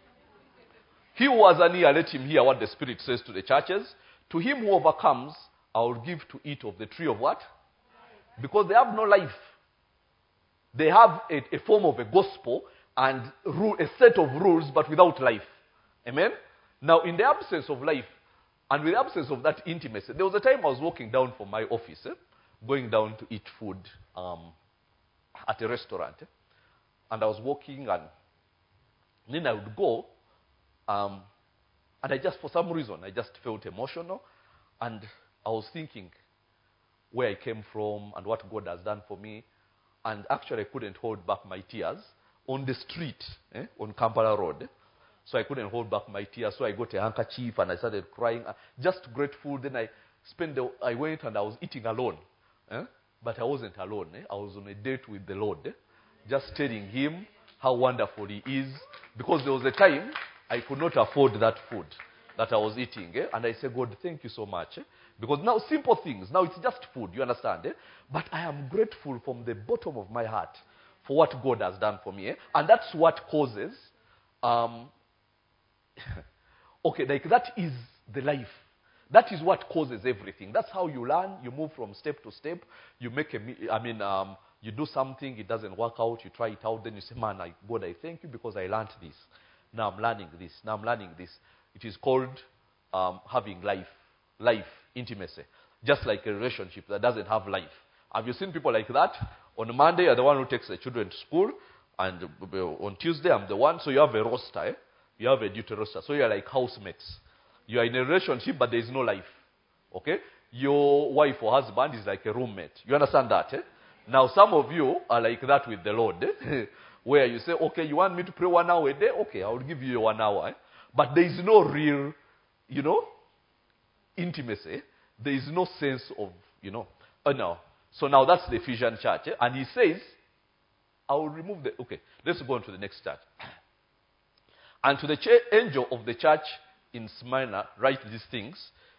He who has an ear, let him hear what the Spirit says to the churches. To him who overcomes, I will give to eat of the tree of what? Because they have no life. They have a, a form of a gospel and rule, a set of rules, but without life. Amen? Now, in the absence of life, and with the absence of that intimacy, there was a time I was walking down from my office, eh, going down to eat food um, at a restaurant. Eh, and I was walking, and then I would go, um, and I just, for some reason, I just felt emotional, and I was thinking where I came from and what God has done for me, and actually I couldn't hold back my tears on the street, eh, on Kampala Road. Eh, So I couldn't hold back my tears. So I got a handkerchief and I started crying. Uh, Just grateful. Then I spent the, I went and I was eating alone. Eh? But I wasn't alone. Eh? I was on a date with the Lord. Eh? Just telling him how wonderful he is. Because there was a time I could not afford that food that I was eating. Eh? And I said, God, thank you so much. Eh? Because now simple things. Now it's just food. You understand? Eh? But I am grateful from the bottom of my heart for what God has done for me. Eh? And that's what causes... Um, okay, like that is the life. That is what causes everything. That's how you learn. You move from step to step. You make a, mi- I mean, um, you do something, it doesn't work out, you try it out, then you say, man, I, God, I thank you because I learned this. Now I'm learning this. Now I'm learning this. It is called um, having life, life, intimacy. Just like a relationship that doesn't have life. Have you seen people like that? On Monday, you're the one who takes the children to school, and on Tuesday, I'm the one. So you have a roster, eh? You have a duty roster. So you're like housemates. You are in a relationship, but there is no life. Okay? Your wife or husband is like a roommate. You understand that? Eh? Now, some of you are like that with the Lord. Eh? Where you say, okay, you want me to pray one hour a day? Okay, I will give you one hour. Eh? But there is no real, you know, intimacy. There is no sense of, you know. Oh, no. So now that's the Ephesian church. Eh? And he says, I will remove the... Okay, let's go on to the next church. And to the ch- angel of the church in Smyrna, write these things,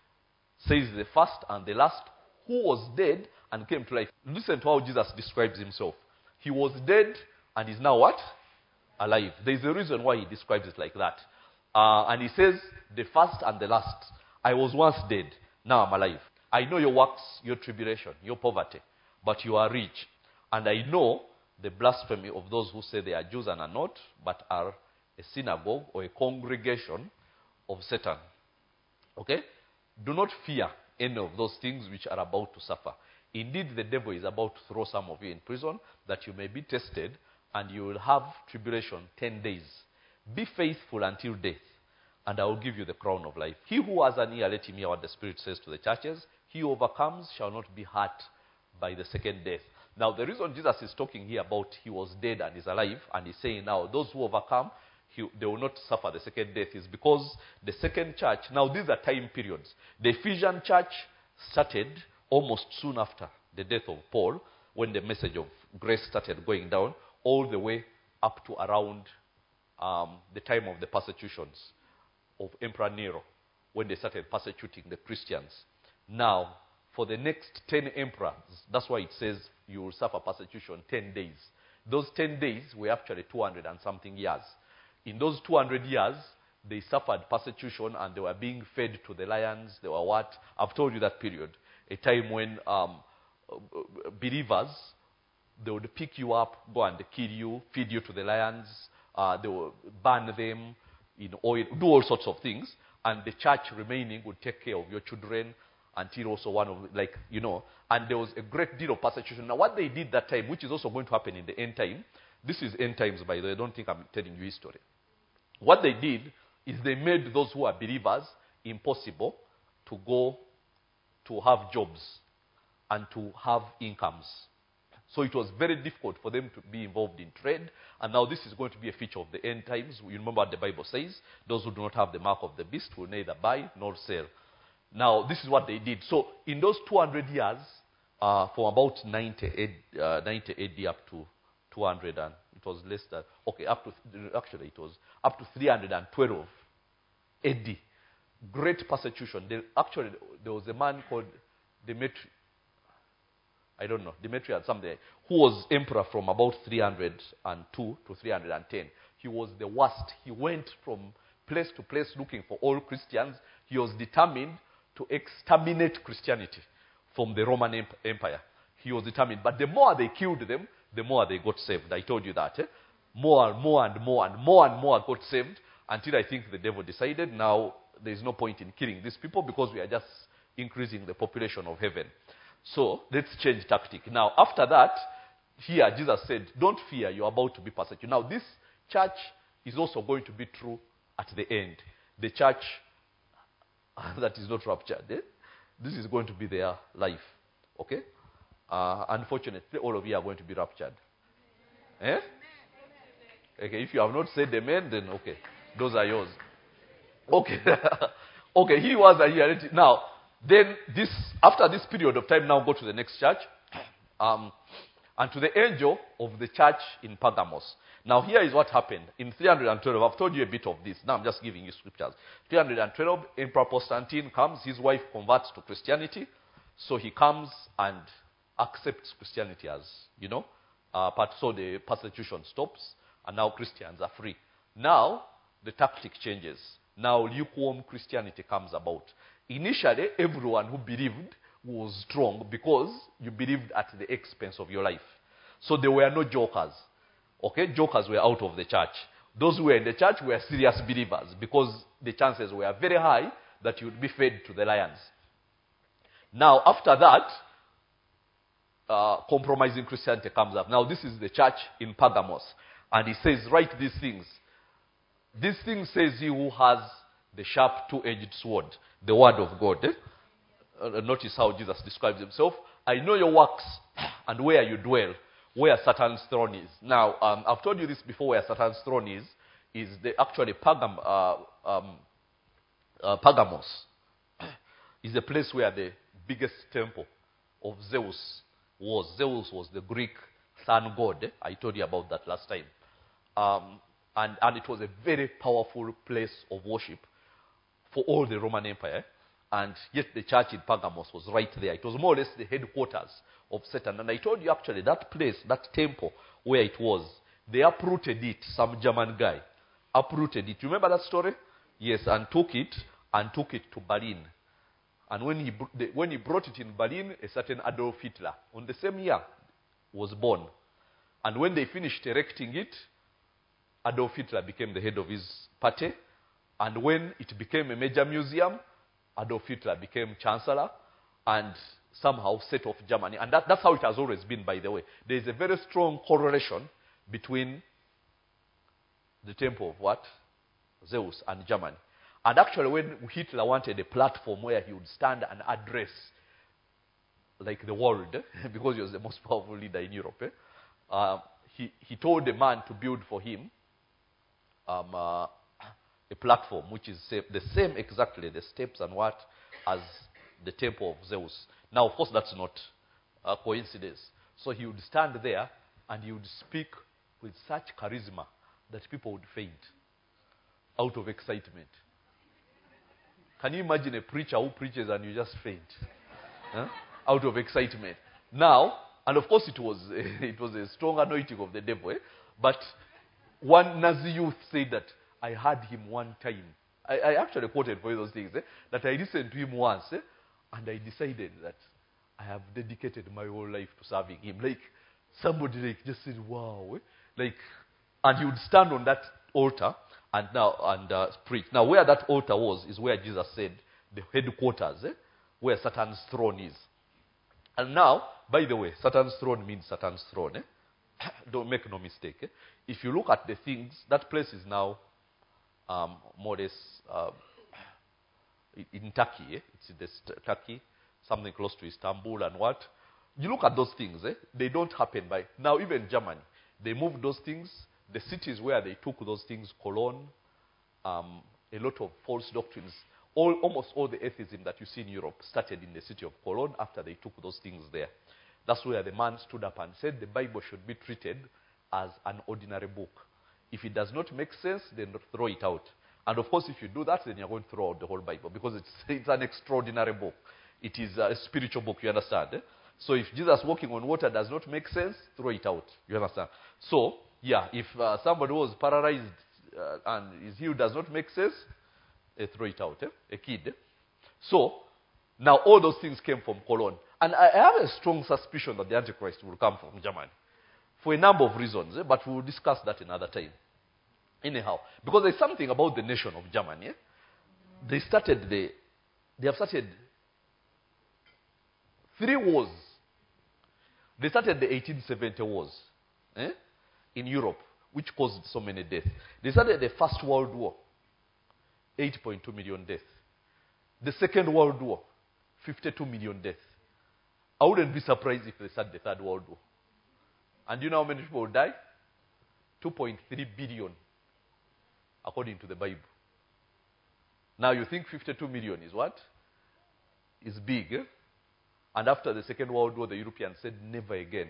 says the first and the last, who was dead and came to life. Listen to how Jesus describes himself. He was dead and is now what? Alive. There is a reason why he describes it like that. Uh, and he says, the first and the last. I was once dead, now I'm alive. I know your works, your tribulation, your poverty, but you are rich. And I know the blasphemy of those who say they are Jews and are not, but are a synagogue or a congregation of Satan. Okay? Do not fear any of those things which are about to suffer. Indeed, the devil is about to throw some of you in prison, that you may be tested, and you will have tribulation ten days. Be faithful until death, and I will give you the crown of life. He who has an ear, let him hear what the Spirit says to the churches. He who overcomes shall not be hurt by the second death. Now, the reason Jesus is talking here about he was dead and is alive, and he's saying now, those who overcome, he, they will not suffer the second death, is because the second church, now these are time periods. The Ephesian church started almost soon after the death of Paul, when the message of grace started going down, all the way up to around um, the time of the persecutions of Emperor Nero, when they started persecuting the Christians. Now, for the next ten emperors, that's why it says you will suffer persecution ten days. Those ten days were actually two hundred and something years. In those two hundred years, they suffered persecution and they were being fed to the lions. They were what? I've told you that period. A time when um, believers, they would pick you up, go and kill you, feed you to the lions. Uh, they would burn them in oil, do all sorts of things. And the church remaining would take care of your children until also one of, like, you know. And there was a great deal of persecution. Now, what they did that time, which is also going to happen in the end time, this is end times, by the way. I don't think I'm telling you history. What they did is they made those who are believers impossible to go to have jobs and to have incomes. So it was very difficult for them to be involved in trade. And now this is going to be a feature of the end times. You remember what the Bible says. Those who do not have the mark of the beast will neither buy nor sell. Now, this is what they did. So in those two hundred years, uh, from about ninety-eight, uh, ninety A D up to two hundred, and it was less than, okay, up to, actually it was up to three hundred twelve A D. Great persecution. They, actually, there was a man called Demetri, I don't know, Demetrius something, who was emperor from about three hundred two to three hundred ten. He was the worst. He went from place to place looking for all Christians. He was determined to exterminate Christianity from the Roman Empire. He was determined. But the more they killed them, the more they got saved. I told you that. Eh? More and more and more and more and more got saved until I think the devil decided now there is no point in killing these people because we are just increasing the population of heaven. So let's change tactic. Now, after that, here Jesus said, don't fear, you're about to be persecuted. Now, this church is also going to be true at the end. The church that is not raptured. Eh? This is going to be their life. Okay? Uh, unfortunately, all of you are going to be raptured. Eh? Okay, if you have not said amen, then okay. Those are yours. Okay. Okay, he was a year. Now, then this, after this period of time, now go to the next church. Um, and to the angel of the church in Pergamos. Now, here is what happened. In three hundred twelve, I've told you a bit of this. Now, I'm just giving you scriptures. three hundred twelve, Emperor Constantine comes. His wife converts to Christianity. So he comes and accepts Christianity as, you know, uh, part, so the persecution stops. And now Christians are free. Now, the tactic changes. Now, lukewarm Christianity comes about. Initially, everyone who believed was strong because you believed at the expense of your life. So there were no jokers. Okay, jokers were out of the church. Those who were in the church were serious believers because the chances were very high that you would be fed to the lions. Now, after that, uh, compromising Christianity comes up. Now, this is the church in Pergamos. And he says, write these things. This thing says he who has the sharp two-edged sword, the word of God. Eh? Uh, notice how Jesus describes himself. I know your works and where you dwell, where Satan's throne is. Now, um, I've told you this before, where Satan's throne is, is the actually Pergam, uh, um, uh, Pergamos is the place where the biggest temple of Zeus was. Zeus was the Greek sun god. Eh? I told you about that last time. Um, and, and it was a very powerful place of worship for all the Roman Empire. And yet the church in Pergamos was right there. It was more or less the headquarters of Satan. And I told you actually that place, that temple where it was, they uprooted it, some German guy. Uprooted it. You remember that story? Yes, and took it and took it to Berlin. And when he, when he brought it in Berlin, a certain Adolf Hitler, on the same year, was born. And when they finished erecting it, Adolf Hitler became the head of his party. And when it became a major museum, Adolf Hitler became chancellor and somehow set off Germany. And that, that's how it has always been, by the way. There is a very strong correlation between the temple of what? Zeus and Germany. And actually, when Hitler wanted a platform where he would stand and address like the world, eh, because he was the most powerful leader in Europe, eh, uh, he, he told a man to build for him um, uh, a platform which is the same exactly, the steps and what, as the temple of Zeus. Now, of course, that's not a coincidence. So he would stand there and he would speak with such charisma that people would faint out of excitement. Can you imagine a preacher who preaches and you just faint? Huh? Out of excitement. Now, and of course it was, it was a strong anointing of the devil, eh? But one Nazi youth said that, I heard him one time. I, I actually quoted for you those things, eh? That I listened to him once, eh? And I decided that I have dedicated my whole life to serving him. Like, somebody like just said, wow. Eh? Like, and he would stand on that altar and now and uh, preach. Now, where that altar was is where Jesus said the headquarters, eh? Where Satan's throne is. And now, by the way, Satan's throne means Satan's throne. Eh? Don't make no mistake. Eh? If you look at the things, that place is now um, more or less uh, in Turkey. Eh? It's in this Turkey, something close to Istanbul and what. You look at those things, eh? They don't happen by... Now, even Germany, they moved those things. The cities where they took those things, Cologne, um, a lot of false doctrines, all, almost all the atheism that you see in Europe started in the city of Cologne after they took those things there. That's where the man stood up and said the Bible should be treated as an ordinary book. If it does not make sense, then throw it out. And of course, if you do that, then you're going to throw out the whole Bible because it's, it's an extraordinary book. It is a spiritual book, you understand? Eh? So if Jesus walking on water does not make sense, throw it out. You understand? So, yeah, if uh, somebody was paralyzed uh, and his heel does not make sense, uh, throw it out. Eh? A kid. Eh? So, now all those things came from Cologne. And I have a strong suspicion that the Antichrist will come from Germany. For a number of reasons, eh? But we will discuss that another time. Anyhow, because there's something about the nation of Germany. Eh? They started the, they have started three wars. They started the eighteen seventy wars eh? in Europe, which caused so many deaths. They started the First World War, eight point two million deaths. The Second World War, fifty-two million deaths. I wouldn't be surprised if they start the Third World War. And do you know how many people will die? two point three billion. according to the Bible. Now you think fifty-two million is what? Is big. Eh? And after the Second World War, the Europeans said, never again.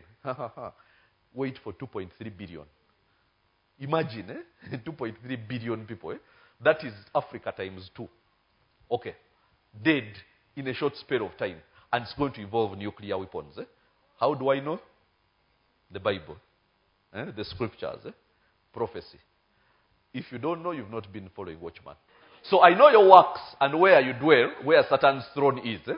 Wait for two point three billion. Imagine, eh? two point three billion people. Eh? That is Africa times two. Okay. Dead in a short spell of time. And it's going to involve nuclear weapons. Eh? How do I know? The Bible. Eh? The scriptures. Eh? Prophecy. If you don't know, you've not been following Watchman. So I know your works and where you dwell, where Satan's throne is. Eh?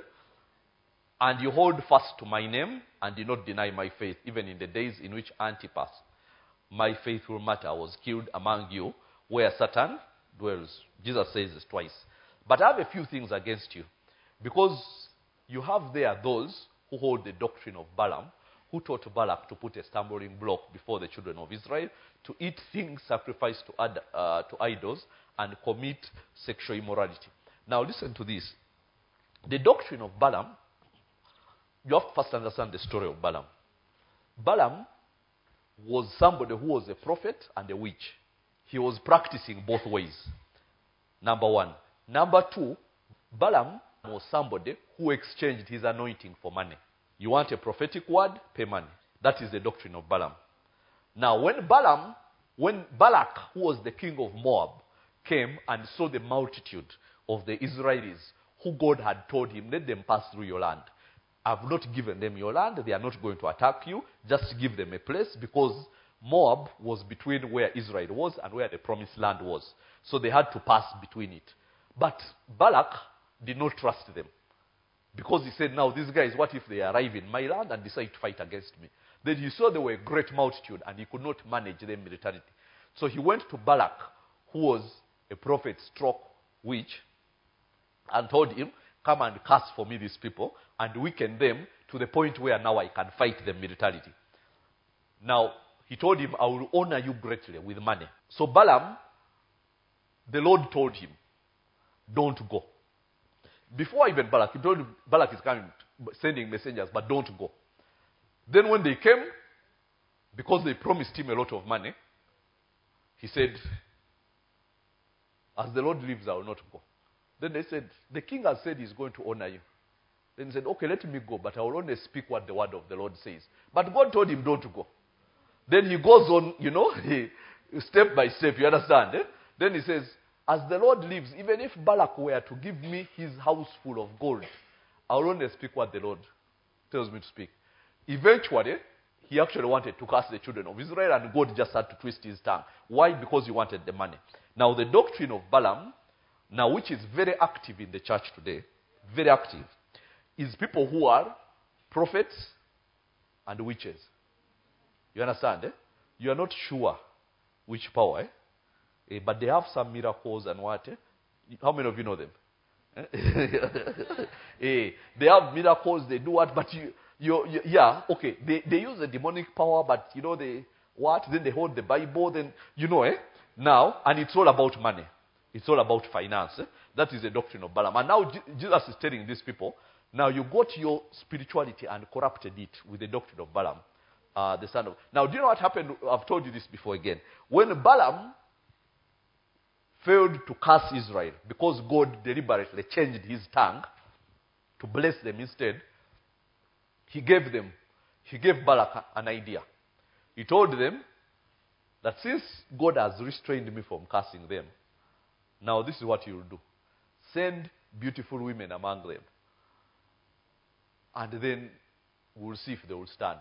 And you hold fast to my name and do not deny my faith, even in the days in which Antipas, my faithful martyr, was killed among you, where Satan dwells. Jesus says this twice. But I have a few things against you. Because you have there those who hold the doctrine of Balaam, who taught Balak to put a stumbling block before the children of Israel, to eat things sacrificed to, ad, uh, to idols, and commit sexual immorality. Now listen to this. The doctrine of Balaam, you have to first understand the story of Balaam. Balaam was somebody who was a prophet and a witch. He was practicing both ways. Number one. Number two, Balaam was somebody who exchanged his anointing for money. You want a prophetic word? Pay money. That is the doctrine of Balaam. Now, when Balaam, when Balak, who was the king of Moab, came and saw the multitude of the Israelis, who God had told him, let them pass through your land. I've not given them your land. They are not going to attack you. Just give them a place, because Moab was between where Israel was and where the promised land was. So they had to pass between it. But Balak did not trust them, because he said, now these guys, what if they arrive in my land and decide to fight against me? Then he saw they were a great multitude and he could not manage them militarily. So he went to Balak, who was a prophet stroke witch, and told him, come and curse for me these people and weaken them to the point where now I can fight them militarily. Now, he told him, I will honor you greatly with money. So Balaam, the Lord told him, don't go. Before even Balak, he told him, Balak is coming, sending messengers, but don't go. Then when they came, because they promised him a lot of money, he said, as the Lord lives, I will not go. Then they said, the king has said he's going to honor you. Then he said, okay, let me go, but I will only speak what the word of the Lord says. But God told him don't go. Then he goes on, you know, he, step by step, you understand? Eh? Then he says, as the Lord lives, even if Balak were to give me his house full of gold, I will only speak what the Lord tells me to speak. Eventually, he actually wanted to curse the children of Israel, and God just had to twist his tongue. Why? Because he wanted the money. Now, the doctrine of Balaam, now which is very active in the church today, very active, is people who are prophets and witches. You understand? Eh? You are not sure which power, eh? Eh, but they have some miracles and what? Eh? How many of you know them? Eh? eh, they have miracles, they do what? But you, you, you yeah, okay. They, they use the demonic power, but you know, they what? Then they hold the Bible, then, you know, eh? Now, and it's all about money. It's all about finance. Eh? That is the doctrine of Balaam. And now Jesus is telling these people, now you got your spirituality and corrupted it with the doctrine of Balaam, uh, the son of... Now, do you know what happened? I've told you this before again. When Balaam failed to curse Israel, because God deliberately changed his tongue to bless them instead, he gave them, he gave Balak an idea. He told them that since God has restrained me from cursing them, now this is what you will do. Send beautiful women among them. And then we'll see if they will stand.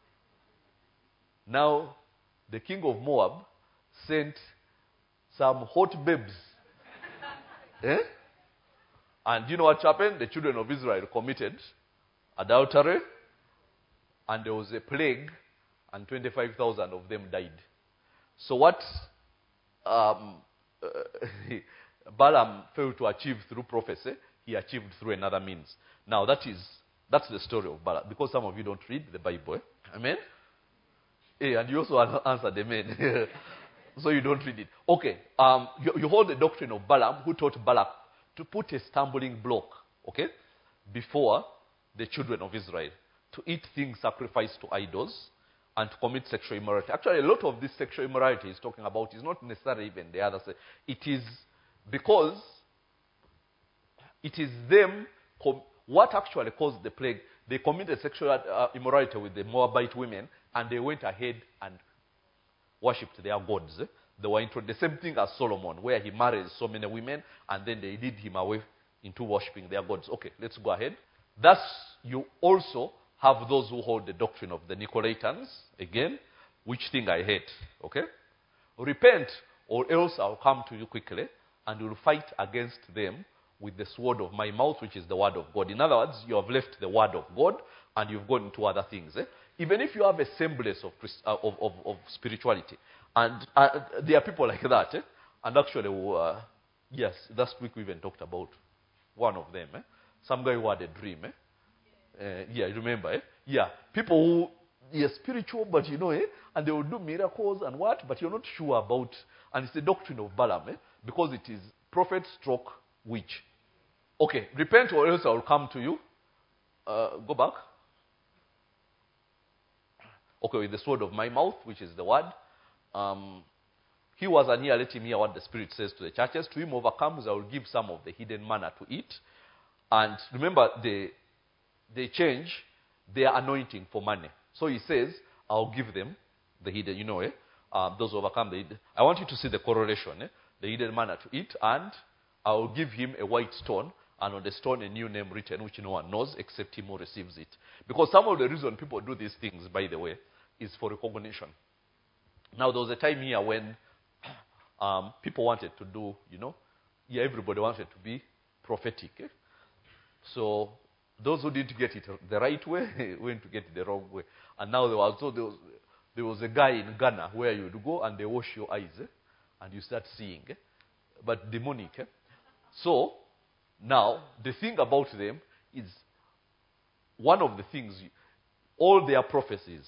Now, the king of Moab sent some hot babes. eh? And you know what happened? The children of Israel committed adultery, and there was a plague, and twenty-five thousand of them died. So what um, uh, Balaam failed to achieve through prophecy, he achieved through another means. Now that is, that's the story of Balaam, because some of you don't read the Bible. Eh? Amen? Hey, and you also answered amen. So you don't read it. Okay, um, you, you hold the doctrine of Balaam, who taught Balak to put a stumbling block, okay, before the children of Israel, to eat things sacrificed to idols, and to commit sexual immorality. Actually, a lot of this sexual immorality he's talking about is not necessarily even the other side. It is because it is them, com- what actually caused the plague. They committed sexual uh, immorality with the Moabite women, and they went ahead and worshipped their gods. eh? They were into the same thing as Solomon, where he married so many women, and then they lead him away into worshipping their gods. Okay, let's go ahead. Thus, you also have those who hold the doctrine of the Nicolaitans, again, which thing I hate. Okay? Repent, or else I'll come to you quickly, and will fight against them with the sword of my mouth, which is the word of God. In other words, you have left the word of God, and you've gone into other things. Eh? Even if you have a semblance of, Christ, uh, of, of, of spirituality. And uh, there are people like that. Eh? And actually, uh, yes, last week we even talked about one of them. Eh? Some guy who had a dream. Eh? Uh, yeah, remember? Eh? Yeah, people who are spiritual, but you know, eh? And they will do miracles and what, but you're not sure about. And it's the doctrine of Balaam, eh? Because it is prophet stroke witch. Okay, repent or else I will come to you. Uh, go back. Okay, with the sword of my mouth, which is the word. Um, he was near, let him hear what the Spirit says to the churches. To him overcomes, I will give some of the hidden manna to eat. And remember, they, they change their anointing for money. So he says, I'll give them the hidden, you know, eh? Um, those who overcome the hidden. I want you to see the correlation, eh? The hidden manna to eat, and I will give him a white stone, and on the stone a new name written, which no one knows except him who receives it. Because some of the reason people do these things, by the way, is for recognition. Now, there was a time here when um, people wanted to do, you know, yeah, everybody wanted to be prophetic. Eh? So, those who didn't get it the right way went to get it the wrong way. And now there was, so there was, there was a guy in Ghana where you would go and they wash your eyes, eh? And you start seeing, eh? But demonic. Eh? So, now, the thing about them is one of the things, all their prophecies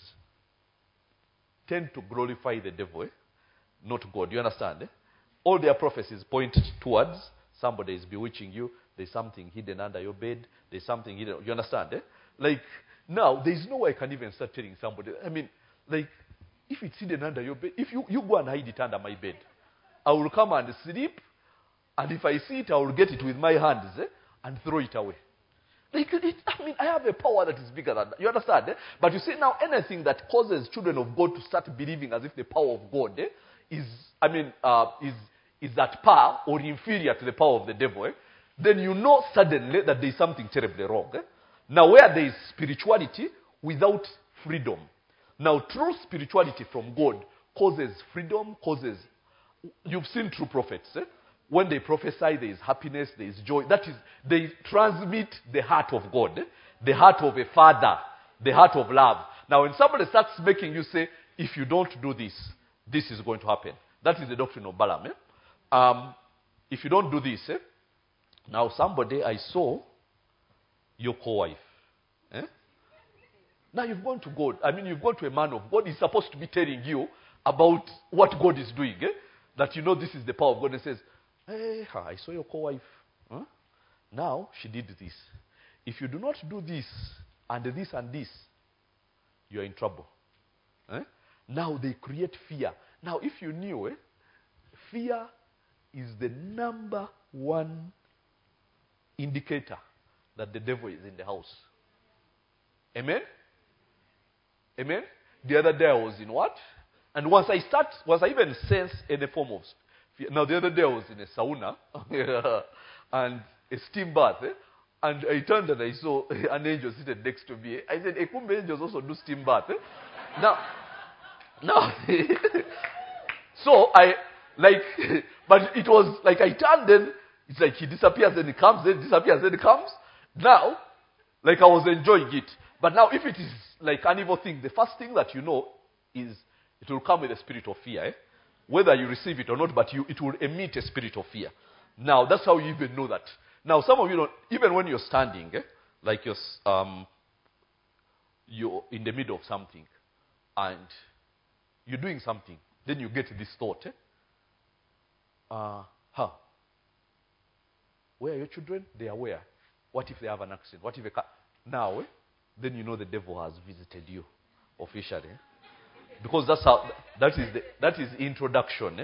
tend to glorify the devil, eh? Not God. You understand? Eh? All their prophecies point towards somebody is bewitching you, there's something hidden under your bed, there's something hidden. You understand? Eh? Like, now, there's no way I can even start telling somebody. I mean, like, if it's hidden under your bed, if you, you go and hide it under my bed, I will come and sleep, and if I see it, I will get it with my hands eh, and throw it away. Like, it, I mean, I have a power that is bigger than that. You understand? Eh? But you see, now, anything that causes children of God to start believing as if the power of God eh, is, I mean, uh, is, is at par or inferior to the power of the devil, eh, then you know suddenly that there is something terribly wrong. Eh? Now, where there is spirituality without freedom. Now, true spirituality from God causes freedom, causes... You've seen true prophets, eh? When they prophesy, there is happiness, there is joy. That is, they transmit the heart of God, eh? The heart of a father, the heart of love. Now, when somebody starts making you say, if you don't do this, this is going to happen. That is the doctrine of Balaam. Eh? Um, if you don't do this, eh? Now somebody I saw, your co-wife. Eh? Now you've gone to God. I mean, you've gone to a man of God. He's supposed to be telling you about what God is doing. Eh? That you know this is the power of God. And says, hey, I saw your co-wife. Huh? Now she did this. If you do not do this and this and this, you are in trouble. Eh? Now they create fear. Now if you knew, eh, fear is the number one indicator that the devil is in the house. Amen? Amen? The other day I was in what? And once I start, once I even sense any form of fear. Now the other day I was in a sauna and a steam bath. Eh? And I turned and I saw an angel seated next to me. I said, Ekumbe angels also do steam bath. Eh? Now, now, so I, like, but it was like I turned then, it's like he disappears, then he comes, then he disappears, then he comes. Now, like I was enjoying it. But now if it is like an evil thing, the first thing that you know is it will come with a spirit of fear. Eh? Whether you receive it or not, but you, it will emit a spirit of fear. Now, that's how you even know that. Now, some of you don't, even when you're standing, eh, like you're, um, you're in the middle of something, and you're doing something, then you get this thought. Eh? Uh, huh. Where are your children? They are where? What if they have an accident? What if they ca- Now, eh, then you know the devil has visited you officially. Because that's how, that is the, that is introduction, eh?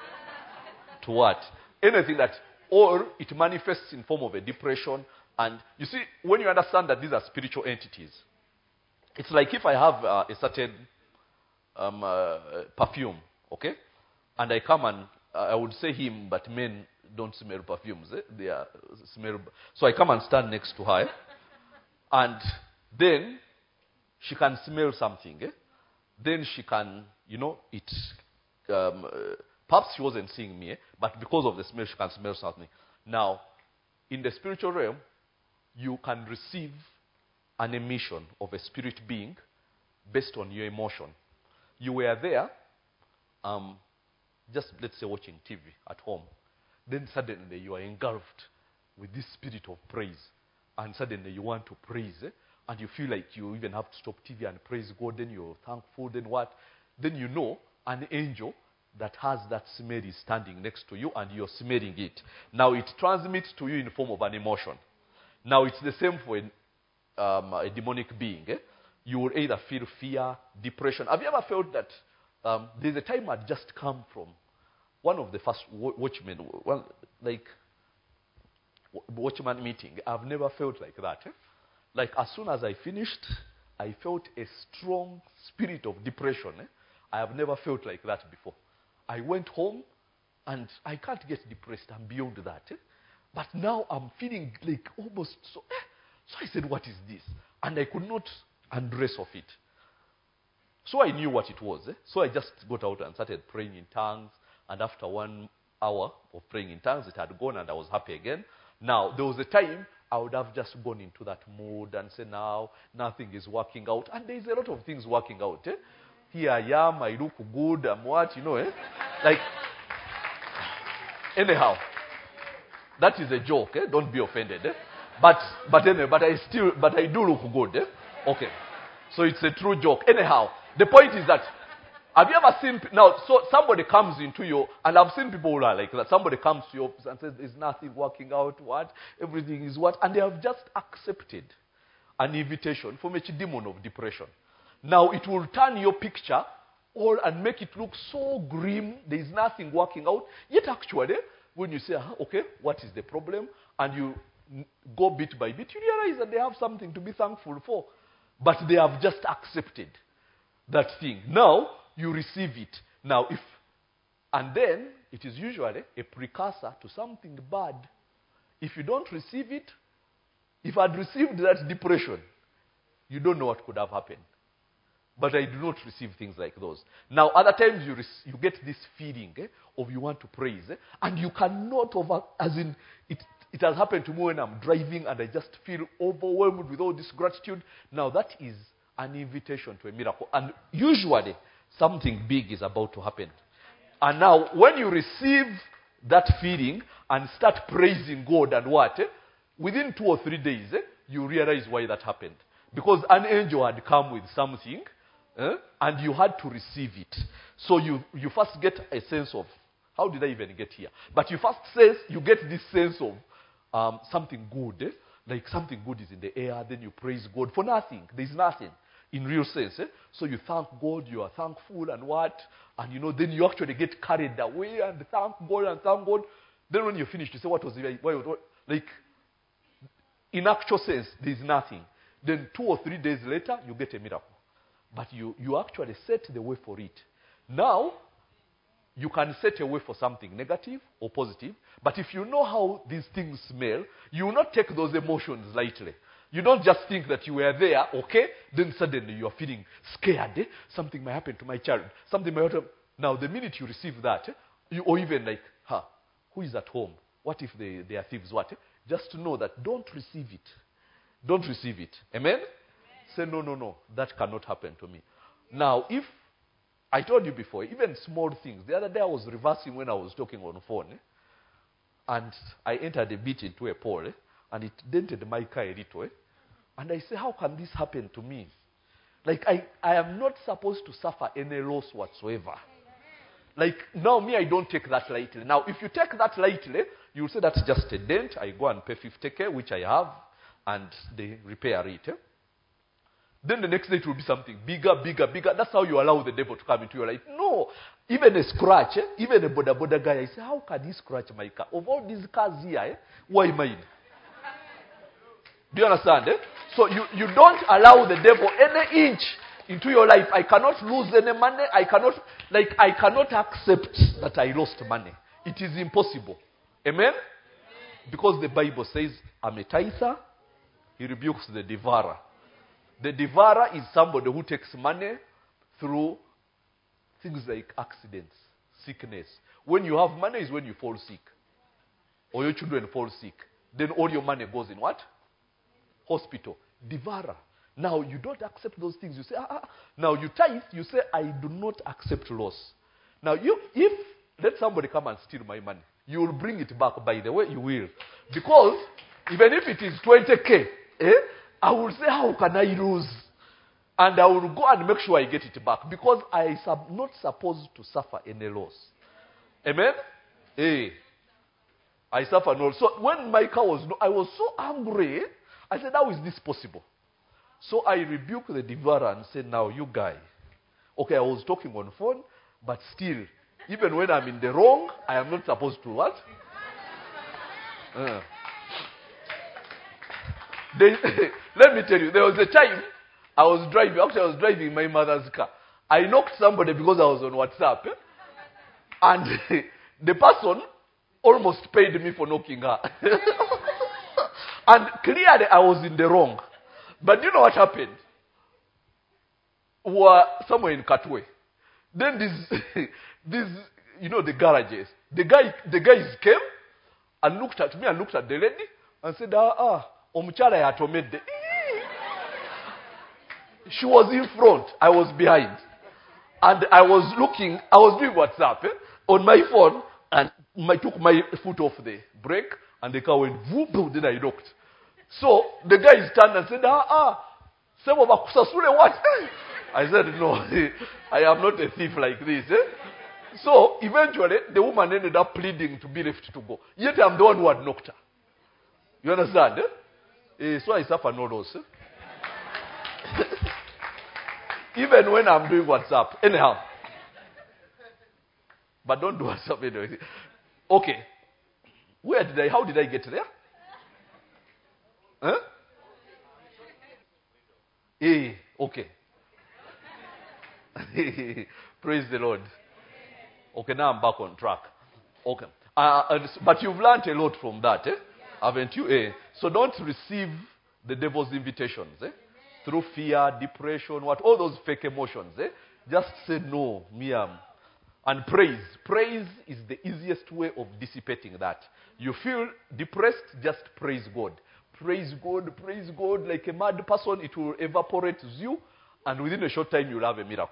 To what? Anything that, or it manifests in form of a depression. And you see, when you understand that these are spiritual entities, it's like if I have uh, a certain um, uh, perfume, okay? And I come and, uh, I would say him, but men don't smell perfumes. Eh? They are smell. So I come and stand next to her, eh? And then she can smell something. Eh? Then she can, you know, it. Um, uh, perhaps she wasn't seeing me, eh? But because of the smell, she can smell something. Now, in the spiritual realm, you can receive an emission of a spirit being based on your emotion. You were there, um, just let's say watching T V at home. Then suddenly you are engulfed with this spirit of praise. And suddenly you want to praise. Eh? And you feel like you even have to stop T V and praise God. Then you're thankful. Then what? Then you know an angel that has that smell is standing next to you and you're smelling it. Now it transmits to you in the form of an emotion. Now it's the same for an, um, a demonic being. Eh? You will either feel fear, depression. Have you ever felt that um, there's a time I'd just come from one of the first watchmen, well, like watchman meeting? I've never felt like that. Eh? Like as soon as I finished, I felt a strong spirit of depression. Eh? I have never felt like that before. I went home and I can't get depressed. I'm beyond that. Eh? But now I'm feeling like almost so. Eh? So I said, what is this? And I could not undress of it. So I knew what it was. Eh? So I just got out and started praying in tongues. And after one hour of praying in tongues, it had gone and I was happy again. Now, there was a time I would have just gone into that mood and say, now, nothing is working out. And there's a lot of things working out. Eh? Here I am, I look good, I'm what, you know, eh? Like, anyhow, that is a joke, eh? Don't be offended, eh? But, but anyway, but I still, but I do look good, eh? Okay. So it's a true joke. Anyhow, the point is that, have you ever seen, now, so somebody comes into you, and I've seen people who are like that. Somebody comes to you and says, there's nothing working out, what? Everything is what? And they have just accepted an invitation from a demon of depression. Now, it will turn your picture all and make it look so grim, there's nothing working out. Yet actually, when you say, okay, what is the problem? And you go bit by bit, you realize that they have something to be thankful for. But they have just accepted that thing. Now, you receive it. Now, if, and then, it is usually a precursor to something bad. If you don't receive it, if I'd received that depression, you don't know what could have happened. But I do not receive things like those. Now, other times you, rec- you get this feeling eh, of you want to praise, eh, and you cannot over, as in, it, it has happened to me when I'm driving and I just feel overwhelmed with all this gratitude. Now, that is an invitation to a miracle. And usually, something big is about to happen. And now, when you receive that feeling and start praising God and what, eh, within two or three days, eh, you realize why that happened. Because an angel had come with something, eh, and you had to receive it. So you, you first get a sense of, how did I even get here? But you first sense, you get this sense of um, something good. Eh? Like something good is in the air, then you praise God for nothing. There's nothing in real sense. Eh? So you thank God, you are thankful and what? And you know, then you actually get carried away and thank God and thank God. Then when you finish, you say, what was it? Why, what? Like, in actual sense, there's nothing. Then two or three days later, you get a miracle. But you, you actually set the way for it. Now, you can set a way for something negative or positive. But if you know how these things smell, you will not take those emotions lightly. You don't just think that you were there, okay? Then suddenly you are feeling scared. Eh? Something might happen to my child. Something might happen. Now, the minute you receive that, eh, you, or even like, huh, who is at home? What if they, they are thieves? What? Eh? Just to know that don't receive it. Don't receive it. Amen? Amen? Say, no, no, no. That cannot happen to me. Now, if, I told you before, even small things. The other day I was reversing when I was talking on the phone. Eh? And I entered a bit into a pole. Eh? And it dented my car a little. Eh? And I say, how can this happen to me? Like, I, I am not supposed to suffer any loss whatsoever. Like, now me, I don't take that lightly. Now, if you take that lightly, you'll say that's just a dent. I go and pay fifty K, which I have, and they repair it. Eh? Then the next day it will be something bigger, bigger, bigger. That's how you allow the devil to come into your life. No. Even a scratch, eh? Even a boda boda guy, I say, how can he scratch my car? Of all these cars here, eh? Why mine? Do you understand? Eh? So you, you don't allow the devil any inch into your life. I cannot lose any money. I cannot, like, I cannot accept that I lost money. It is impossible. Amen? Because the Bible says, I'm a tither. He rebukes the devourer. The devourer is somebody who takes money through things like accidents, sickness. When you have money is when you fall sick. Or your children fall sick. Then all your money goes in what? Hospital. Devourer. Now you don't accept those things. You say, ah, ah. Now you tithe, you say, I do not accept loss. Now you, if, let somebody come and steal my money, you will bring it back, by the way, you will. Because even if it is twenty K, eh, I will say, how can I lose? And I will go and make sure I get it back. Because I am not supposed to suffer any loss. Amen? Eh. I suffer no loss. So when my car was, I was so angry. I said, how is this possible? So I rebuked the devourer and said, now you guy. Okay, I was talking on phone, but still, even when I'm in the wrong, I am not supposed to what? Uh. They, let me tell you, there was a time I was driving, actually I was driving my mother's car. I knocked somebody because I was on WhatsApp. Eh? And the person almost paid me for knocking her. And clearly I was in the wrong. But you know what happened? We were somewhere in Katwe. Then this, this, you know, the garages. The guy, the guys came and looked at me and looked at the lady and said, ah, ah, omuchala ya tomede. She was in front. I was behind. And I was looking, I was doing WhatsApp eh, on my phone, and I took my foot off the brake, and the car went whoop, then I knocked. So the guy turned and said, ah, ah, what? I said, no, I am not a thief like this. Eh? So eventually, the woman ended up pleading to be left to go. Yet I'm the one who had knocked her. You understand? Eh? Eh, so I suffer no loss. Eh? Even when I'm doing WhatsApp. Anyhow. But don't do WhatsApp anyway. Okay. Where did I, how did I get there? Huh? Eh, okay. Praise the Lord. Okay, now I'm back on track. Okay. Uh, and, but you've learned a lot from that, eh? Haven't you? Eh? So don't receive the devil's invitations, eh? Through fear, depression, what, all those fake emotions, eh? Just say no, me am. And praise. Praise is the easiest way of dissipating that. You feel depressed, just praise God. Praise God, praise God. Like a mad person, it will evaporate you, and within a short time, you'll have a miracle.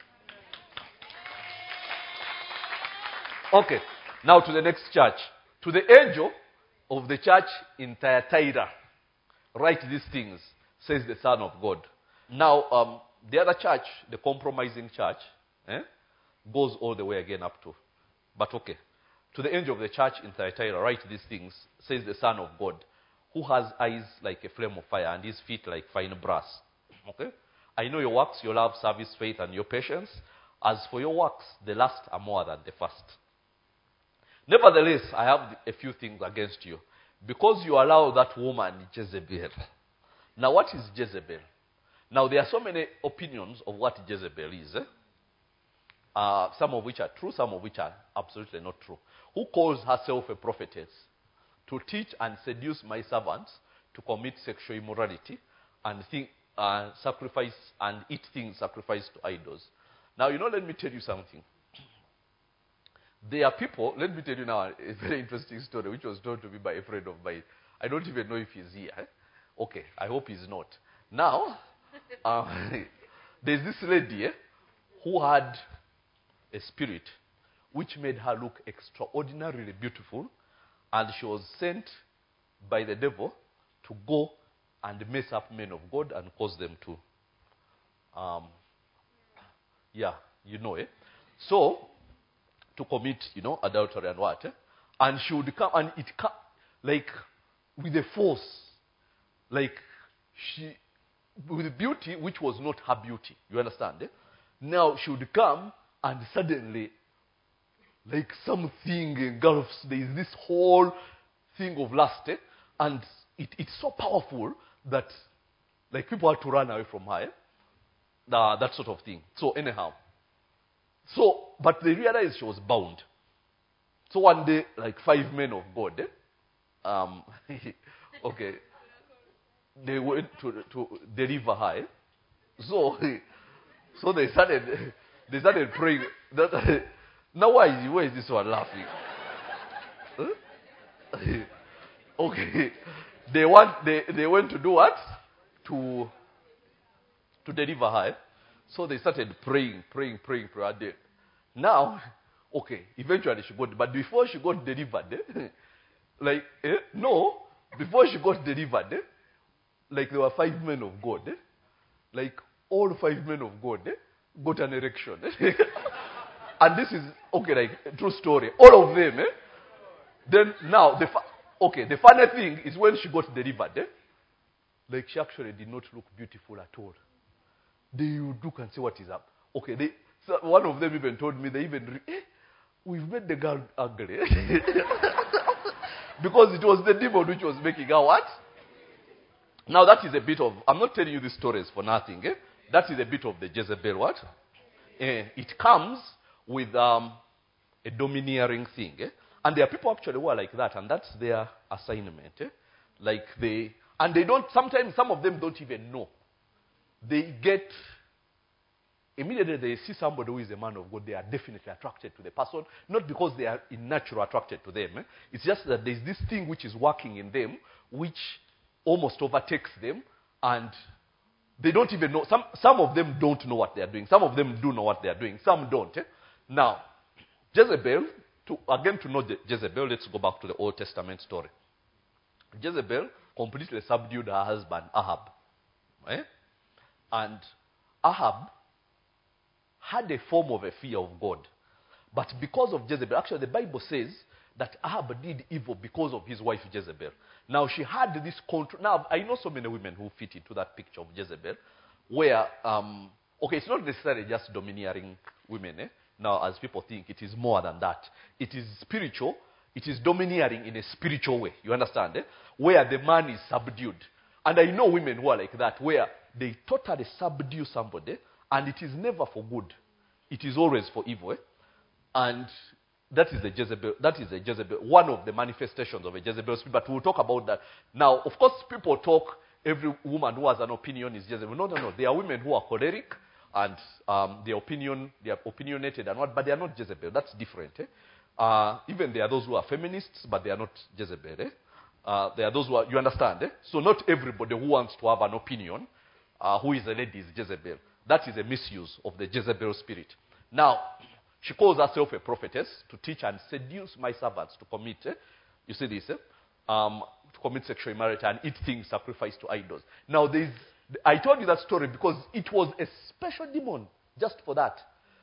Okay, now to the next church. To the angel of the church in Thyatira, write these things, says the Son of God. Now, um, the other church, the compromising church, eh, goes all the way again up to. But okay. To the angel of the church in Thyatira, write these things, says the Son of God, who has eyes like a flame of fire and his feet like fine brass. Okay? I know your works, your love, service, faith, and your patience. As for your works, the last are more than the first. Nevertheless, I have a few things against you. Because you allow that woman, Jezebel. Now, what is Jezebel? Now, there are so many opinions of what Jezebel is. Eh? Uh, some of which are true, some of which are absolutely not true. Who calls herself a prophetess to teach and seduce my servants to commit sexual immorality and think, uh, sacrifice and eat things sacrificed to idols. Now, you know, let me tell you something. There are people, let me tell you now a very interesting story which was told to me by a friend of mine. I don't even know if he's here. Eh? Okay, I hope he's not. Now, uh, there's this lady eh, who had a spirit which made her look extraordinarily beautiful, and she was sent by the devil to go and mess up men of God and cause them to, um, yeah, you know, eh? So, to commit, you know, adultery and what, eh? And she would come, and it come, like, with a force, like, she, with beauty which was not her beauty. You understand? Eh? Now she would come and suddenly, like something engulfs, there is this whole thing of lust, eh? And it, it's so powerful that like people had to run away from her. Eh? Uh, that sort of thing. So anyhow. So, but they realized she was bound. So one day, like five men of God, eh? um, okay, they went to, to deliver her. Eh? So, so they started, they started praying. That, now why is, why is this one laughing? Huh? Okay, they want, they, they went to do what? To, to deliver her. Eh? So they started praying, praying, praying, praying. Now, okay, eventually she got, but before she got delivered, eh, like, eh, no, before she got delivered, eh, like there were five men of God, eh, like all five men of God eh, got an erection. Eh? And this is, okay, like, true story. All of them, eh? Then now, the fa- okay, the funny thing is when she got delivered, eh, like she actually did not look beautiful at all. They would look and say, what is up? Okay, they, so one of them even told me, they even, re- eh, we've made the girl ugly. Because it was the demon which was making her what? Now that is a bit of, I'm not telling you these stories for nothing. Eh? That is a bit of the Jezebel what? Eh, it comes with um, a domineering thing. Eh? And there are people actually who are like that, and that's their assignment. Eh? Like they, and they don't, sometimes some of them don't even know. They get, immediately they see somebody who is a man of God, they are definitely attracted to the person, not because they are in nature attracted to them. Eh? It's just that there's this thing which is working in them, which almost overtakes them, and they don't even know. Some, some of them don't know what they are doing. Some of them do know what they are doing. Some don't. Eh? Now, Jezebel, to, again to know Je- Jezebel, let's go back to the Old Testament story. Jezebel completely subdued her husband, Ahab. Eh? And Ahab had a form of a fear of God. But because of Jezebel, actually the Bible says that Ahab did evil because of his wife Jezebel. Now she had this control. Now I know so many women who fit into that picture of Jezebel, where, um, okay, it's not necessarily just domineering women. Eh? Now as people think, it is more than that. It is spiritual. It is domineering in a spiritual way. You understand? Eh? Where the man is subdued. And I know women who are like that, where they totally subdue somebody, and it is never for good. It is always for evil. Eh? And that is the Jezebel. That is a Jezebel. One of the manifestations of a Jezebel spirit. But we'll talk about that. Now, of course, people talk, every woman who has an opinion is Jezebel. No, no, no. There are women who are choleric, and um, their opinion, they are opinionated and what, but they are not Jezebel. That's different. Eh? Uh, even there are those who are feminists, but they are not Jezebel. Eh? Uh, there are those who are, you understand? Eh? So not everybody who wants to have an opinion, uh, who is a lady, is Jezebel. That is a misuse of the Jezebel spirit. Now, she calls herself a prophetess to teach and seduce my servants to commit, eh? You see this, eh? um, to commit sexual immorality and eat things sacrificed to idols. Now, there is, I told you that story because it was a special demon just for that.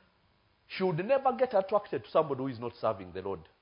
She would never get attracted to somebody who is not serving the Lord.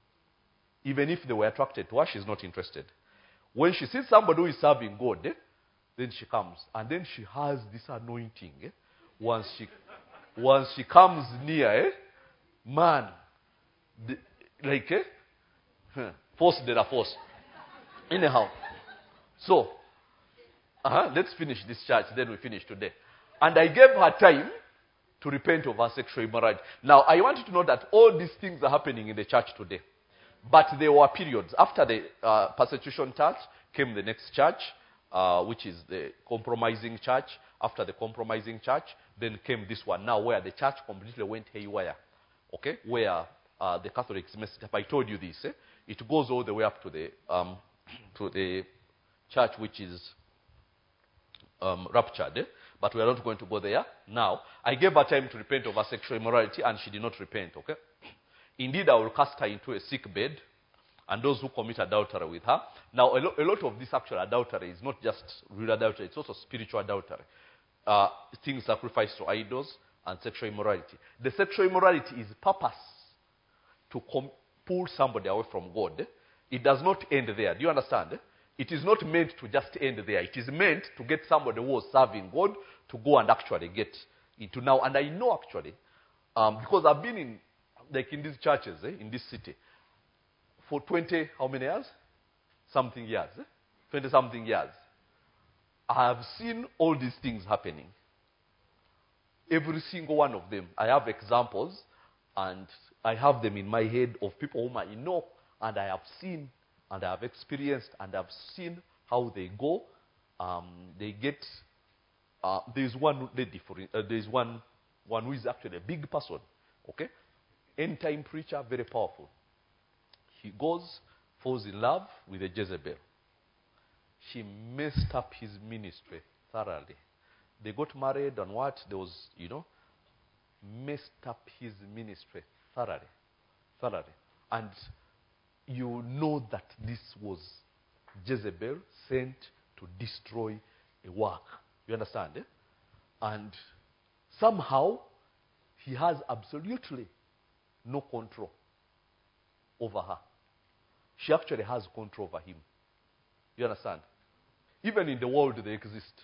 Even if they were attracted to her, she's not interested. When she sees somebody who is serving God, eh, then she comes. And then she has this anointing. Eh? Once she once she comes near, eh, man, the, like, eh, huh, force de la force. Anyhow, so, uh-huh, let's finish this church, then we finish today. And I gave her time to repent of her sexual immorality. Now, I want you to know that all these things are happening in the church today. But there were periods. After the uh, persecution church came the next church, uh, which is the compromising church. After the compromising church, then came this one now where the church completely went haywire. Okay? Where uh, the Catholics messed up. I told you this. Eh? It goes all the way up to the, um, to the church which is um, raptured. Eh? But we are not going to go there now. I gave her time to repent of her sexual immorality and she did not repent. Okay? Indeed, I will cast her into a sick bed, and those who commit adultery with her. Now, a, lo- a lot of this actual adultery is not just real adultery, it's also spiritual adultery. Uh, things sacrificed to idols and sexual immorality. The sexual immorality is purpose to com- pull somebody away from God. It does not end there. Do you understand? It is not meant to just end there. It is meant to get somebody who was serving God to go and actually get into now. And I know actually, um, because I've been in, like in these churches, eh, in this city, for twenty, how many years? Something years. Eh? twenty something years. I have seen all these things happening. Every single one of them. I have examples, and I have them in my head of people whom I know, and I have seen, and I have experienced, and I've seen how they go. Um, they get, uh, there's one lady, for uh, there's one, one who is actually a big person, okay? End time preacher, very powerful. He goes, falls in love with a Jezebel. She messed up his ministry thoroughly. They got married and what? There was, you know, messed up his ministry thoroughly. Thoroughly. And you know that this was Jezebel sent to destroy a work. You understand? Eh? And somehow he has absolutely no control over her. She actually has control over him. You understand? Even in the world they exist.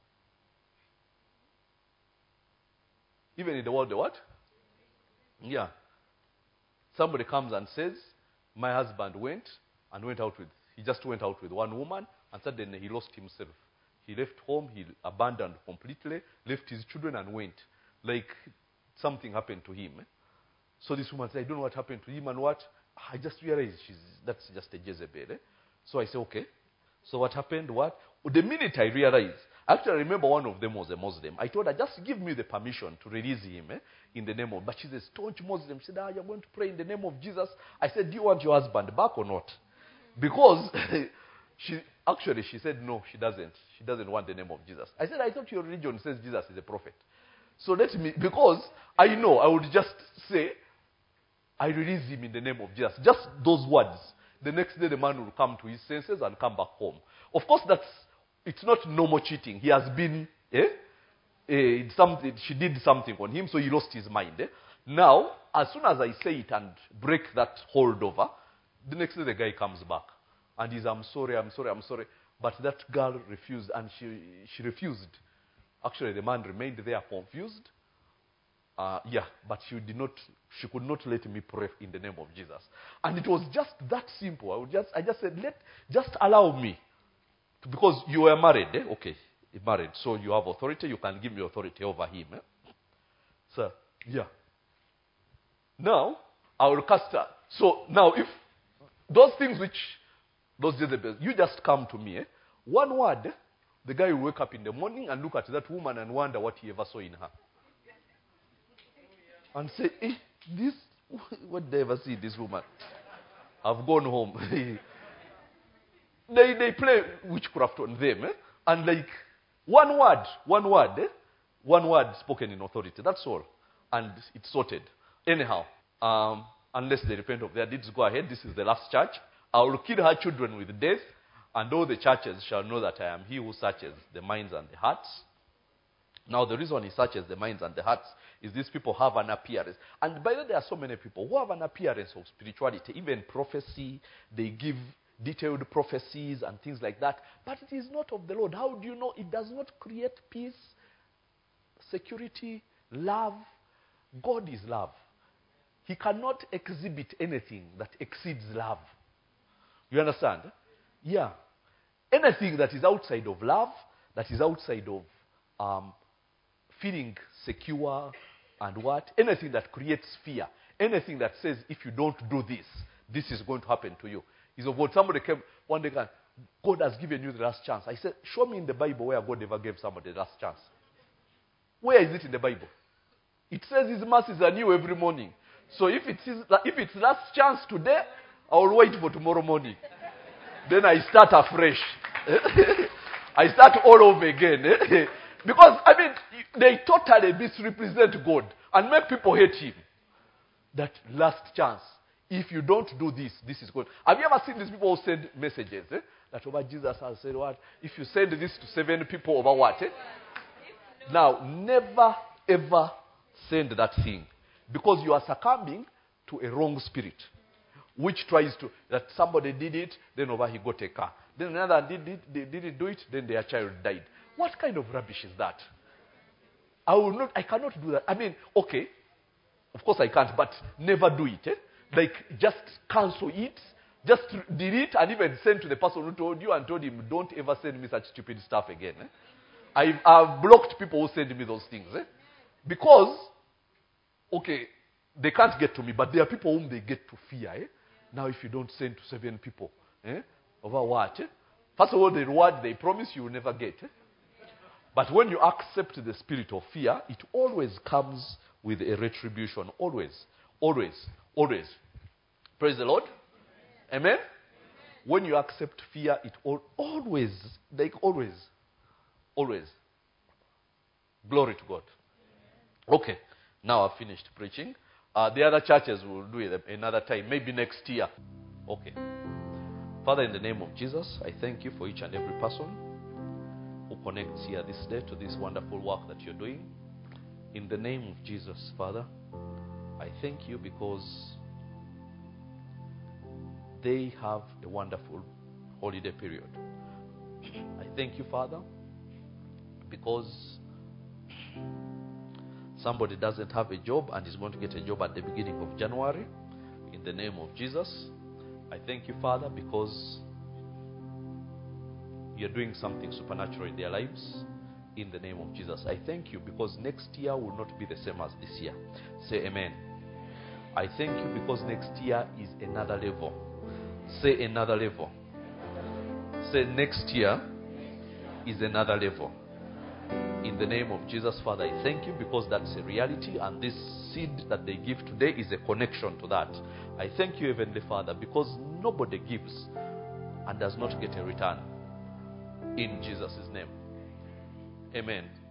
Even in the world they what? Yeah. Somebody comes and says, my husband went and went out with, he just went out with one woman, and suddenly he lost himself. He left home, he abandoned completely, left his children and went. Like something happened to him. So this woman said, I don't know what happened to him and what. I just realized she's, that's just a Jezebel. Eh? So I said, okay. So what happened? What? The minute I realized, actually I remember one of them was a Muslim. I told her, just give me the permission to release him eh, in the name of, but she's a staunch Muslim. She said, ah, you're going to pray in the name of Jesus. I said, do you want your husband back or not? Because she, actually she said, no, she doesn't. She doesn't want the name of Jesus. I said, I thought your religion says Jesus is a prophet. So let me, because I know, I would just say, I release him in the name of Jesus. Just those words. The next day the man will come to his senses and come back home. Of course, that's, it's not normal cheating. He has been, eh? eh something, she did something on him, so he lost his mind. Eh? Now, as soon as I say it and break that hold over, the next day the guy comes back. And he's, I'm sorry, I'm sorry, I'm sorry. But that girl refused, and she, she refused. Actually, the man remained there confused. Uh, yeah, but she did not, she could not let me pray in the name of Jesus. And it was just that simple. I would just, I just said, let, just allow me. To, because you were married, eh? Okay, you're married. So you have authority, you can give me authority over him. Eh? So, yeah. Now, I will cast her. So, now if those things which, those Jezebels, you just come to me, eh? One word, eh? The guy will wake up in the morning and look at that woman and wonder what he ever saw in her. And say, eh, this, what did I ever see this woman? I've gone home. they they play witchcraft on them. Eh? And like, one word, one word, eh? One word spoken in authority. That's all. And it's sorted. Anyhow, um, unless they repent of their deeds, go ahead. This is the last church. I will kill her children with death, and all the churches shall know that I am he who searches the minds and the hearts. Now, the reason he searches the minds and the hearts is these people have an appearance. And by the way, there are so many people who have an appearance of spirituality, even prophecy. They give detailed prophecies and things like that. But it is not of the Lord. How do you know? It does not create peace, security, love. God is love. He cannot exhibit anything that exceeds love. You understand? Yeah. Anything that is outside of love, that is outside of um, feeling secure and what? Anything that creates fear. Anything that says, if you don't do this, this is going to happen to you. Is of what somebody came one day and God has given you the last chance. I said, show me in the Bible where God ever gave somebody the last chance. Where is it in the Bible? It says his mercies are new every morning. So if it's, his, if it's last chance today, I will wait for tomorrow morning. Then I start afresh. I start all over again. Because, I mean, they totally misrepresent God and make people hate him. That last chance. If you don't do this, this is good. Have you ever seen these people who send messages? Eh? That over Jesus has said what? If you send this to seven people over what? Eh? Now, never ever send that thing. Because you are succumbing to a wrong spirit. Which tries to, that somebody did it, then over he got a car. Then another did it, they didn't do it, then their child died. What kind of rubbish is that? I will not, I cannot do that. I mean, okay, of course I can't, but never do it. Eh? Like, just cancel it, just delete, and even send to the person who told you and told him, don't ever send me such stupid stuff again. Eh? I've, I've blocked people who send me those things. Eh? Because, okay, they can't get to me, but there are people whom they get to fear. Eh? Now, if you don't send to seven people, eh? over what? Eh? First of all, the reward they promise you will never get. Eh? But when you accept the spirit of fear, it always comes with a retribution. Always. Always. Always. Praise the Lord. Amen? When you accept fear, it al- always, like always, always. Glory to God. Okay. Now I've finished preaching. Uh, the other churches will do it another time, maybe next year. Okay. Father, in the name of Jesus, I thank you for each and every person who connects here this day to this wonderful work that you're doing. In the name of Jesus, Father, I thank you because they have a wonderful holiday period. I thank you, Father, because somebody doesn't have a job and is going to get a job at the beginning of January. In the name of Jesus, I thank you, Father, because you're doing something supernatural in their lives. In the name of Jesus, I thank you because next year will not be the same as this year. Say amen. I thank you because next year is another level. Say another level. Say next year is another level. In the name of Jesus, Father, I thank you because that's a reality, and this seed that they give today is a connection to that. I thank you, Heavenly Father, because nobody gives and does not get a return. In Jesus' name. Amen.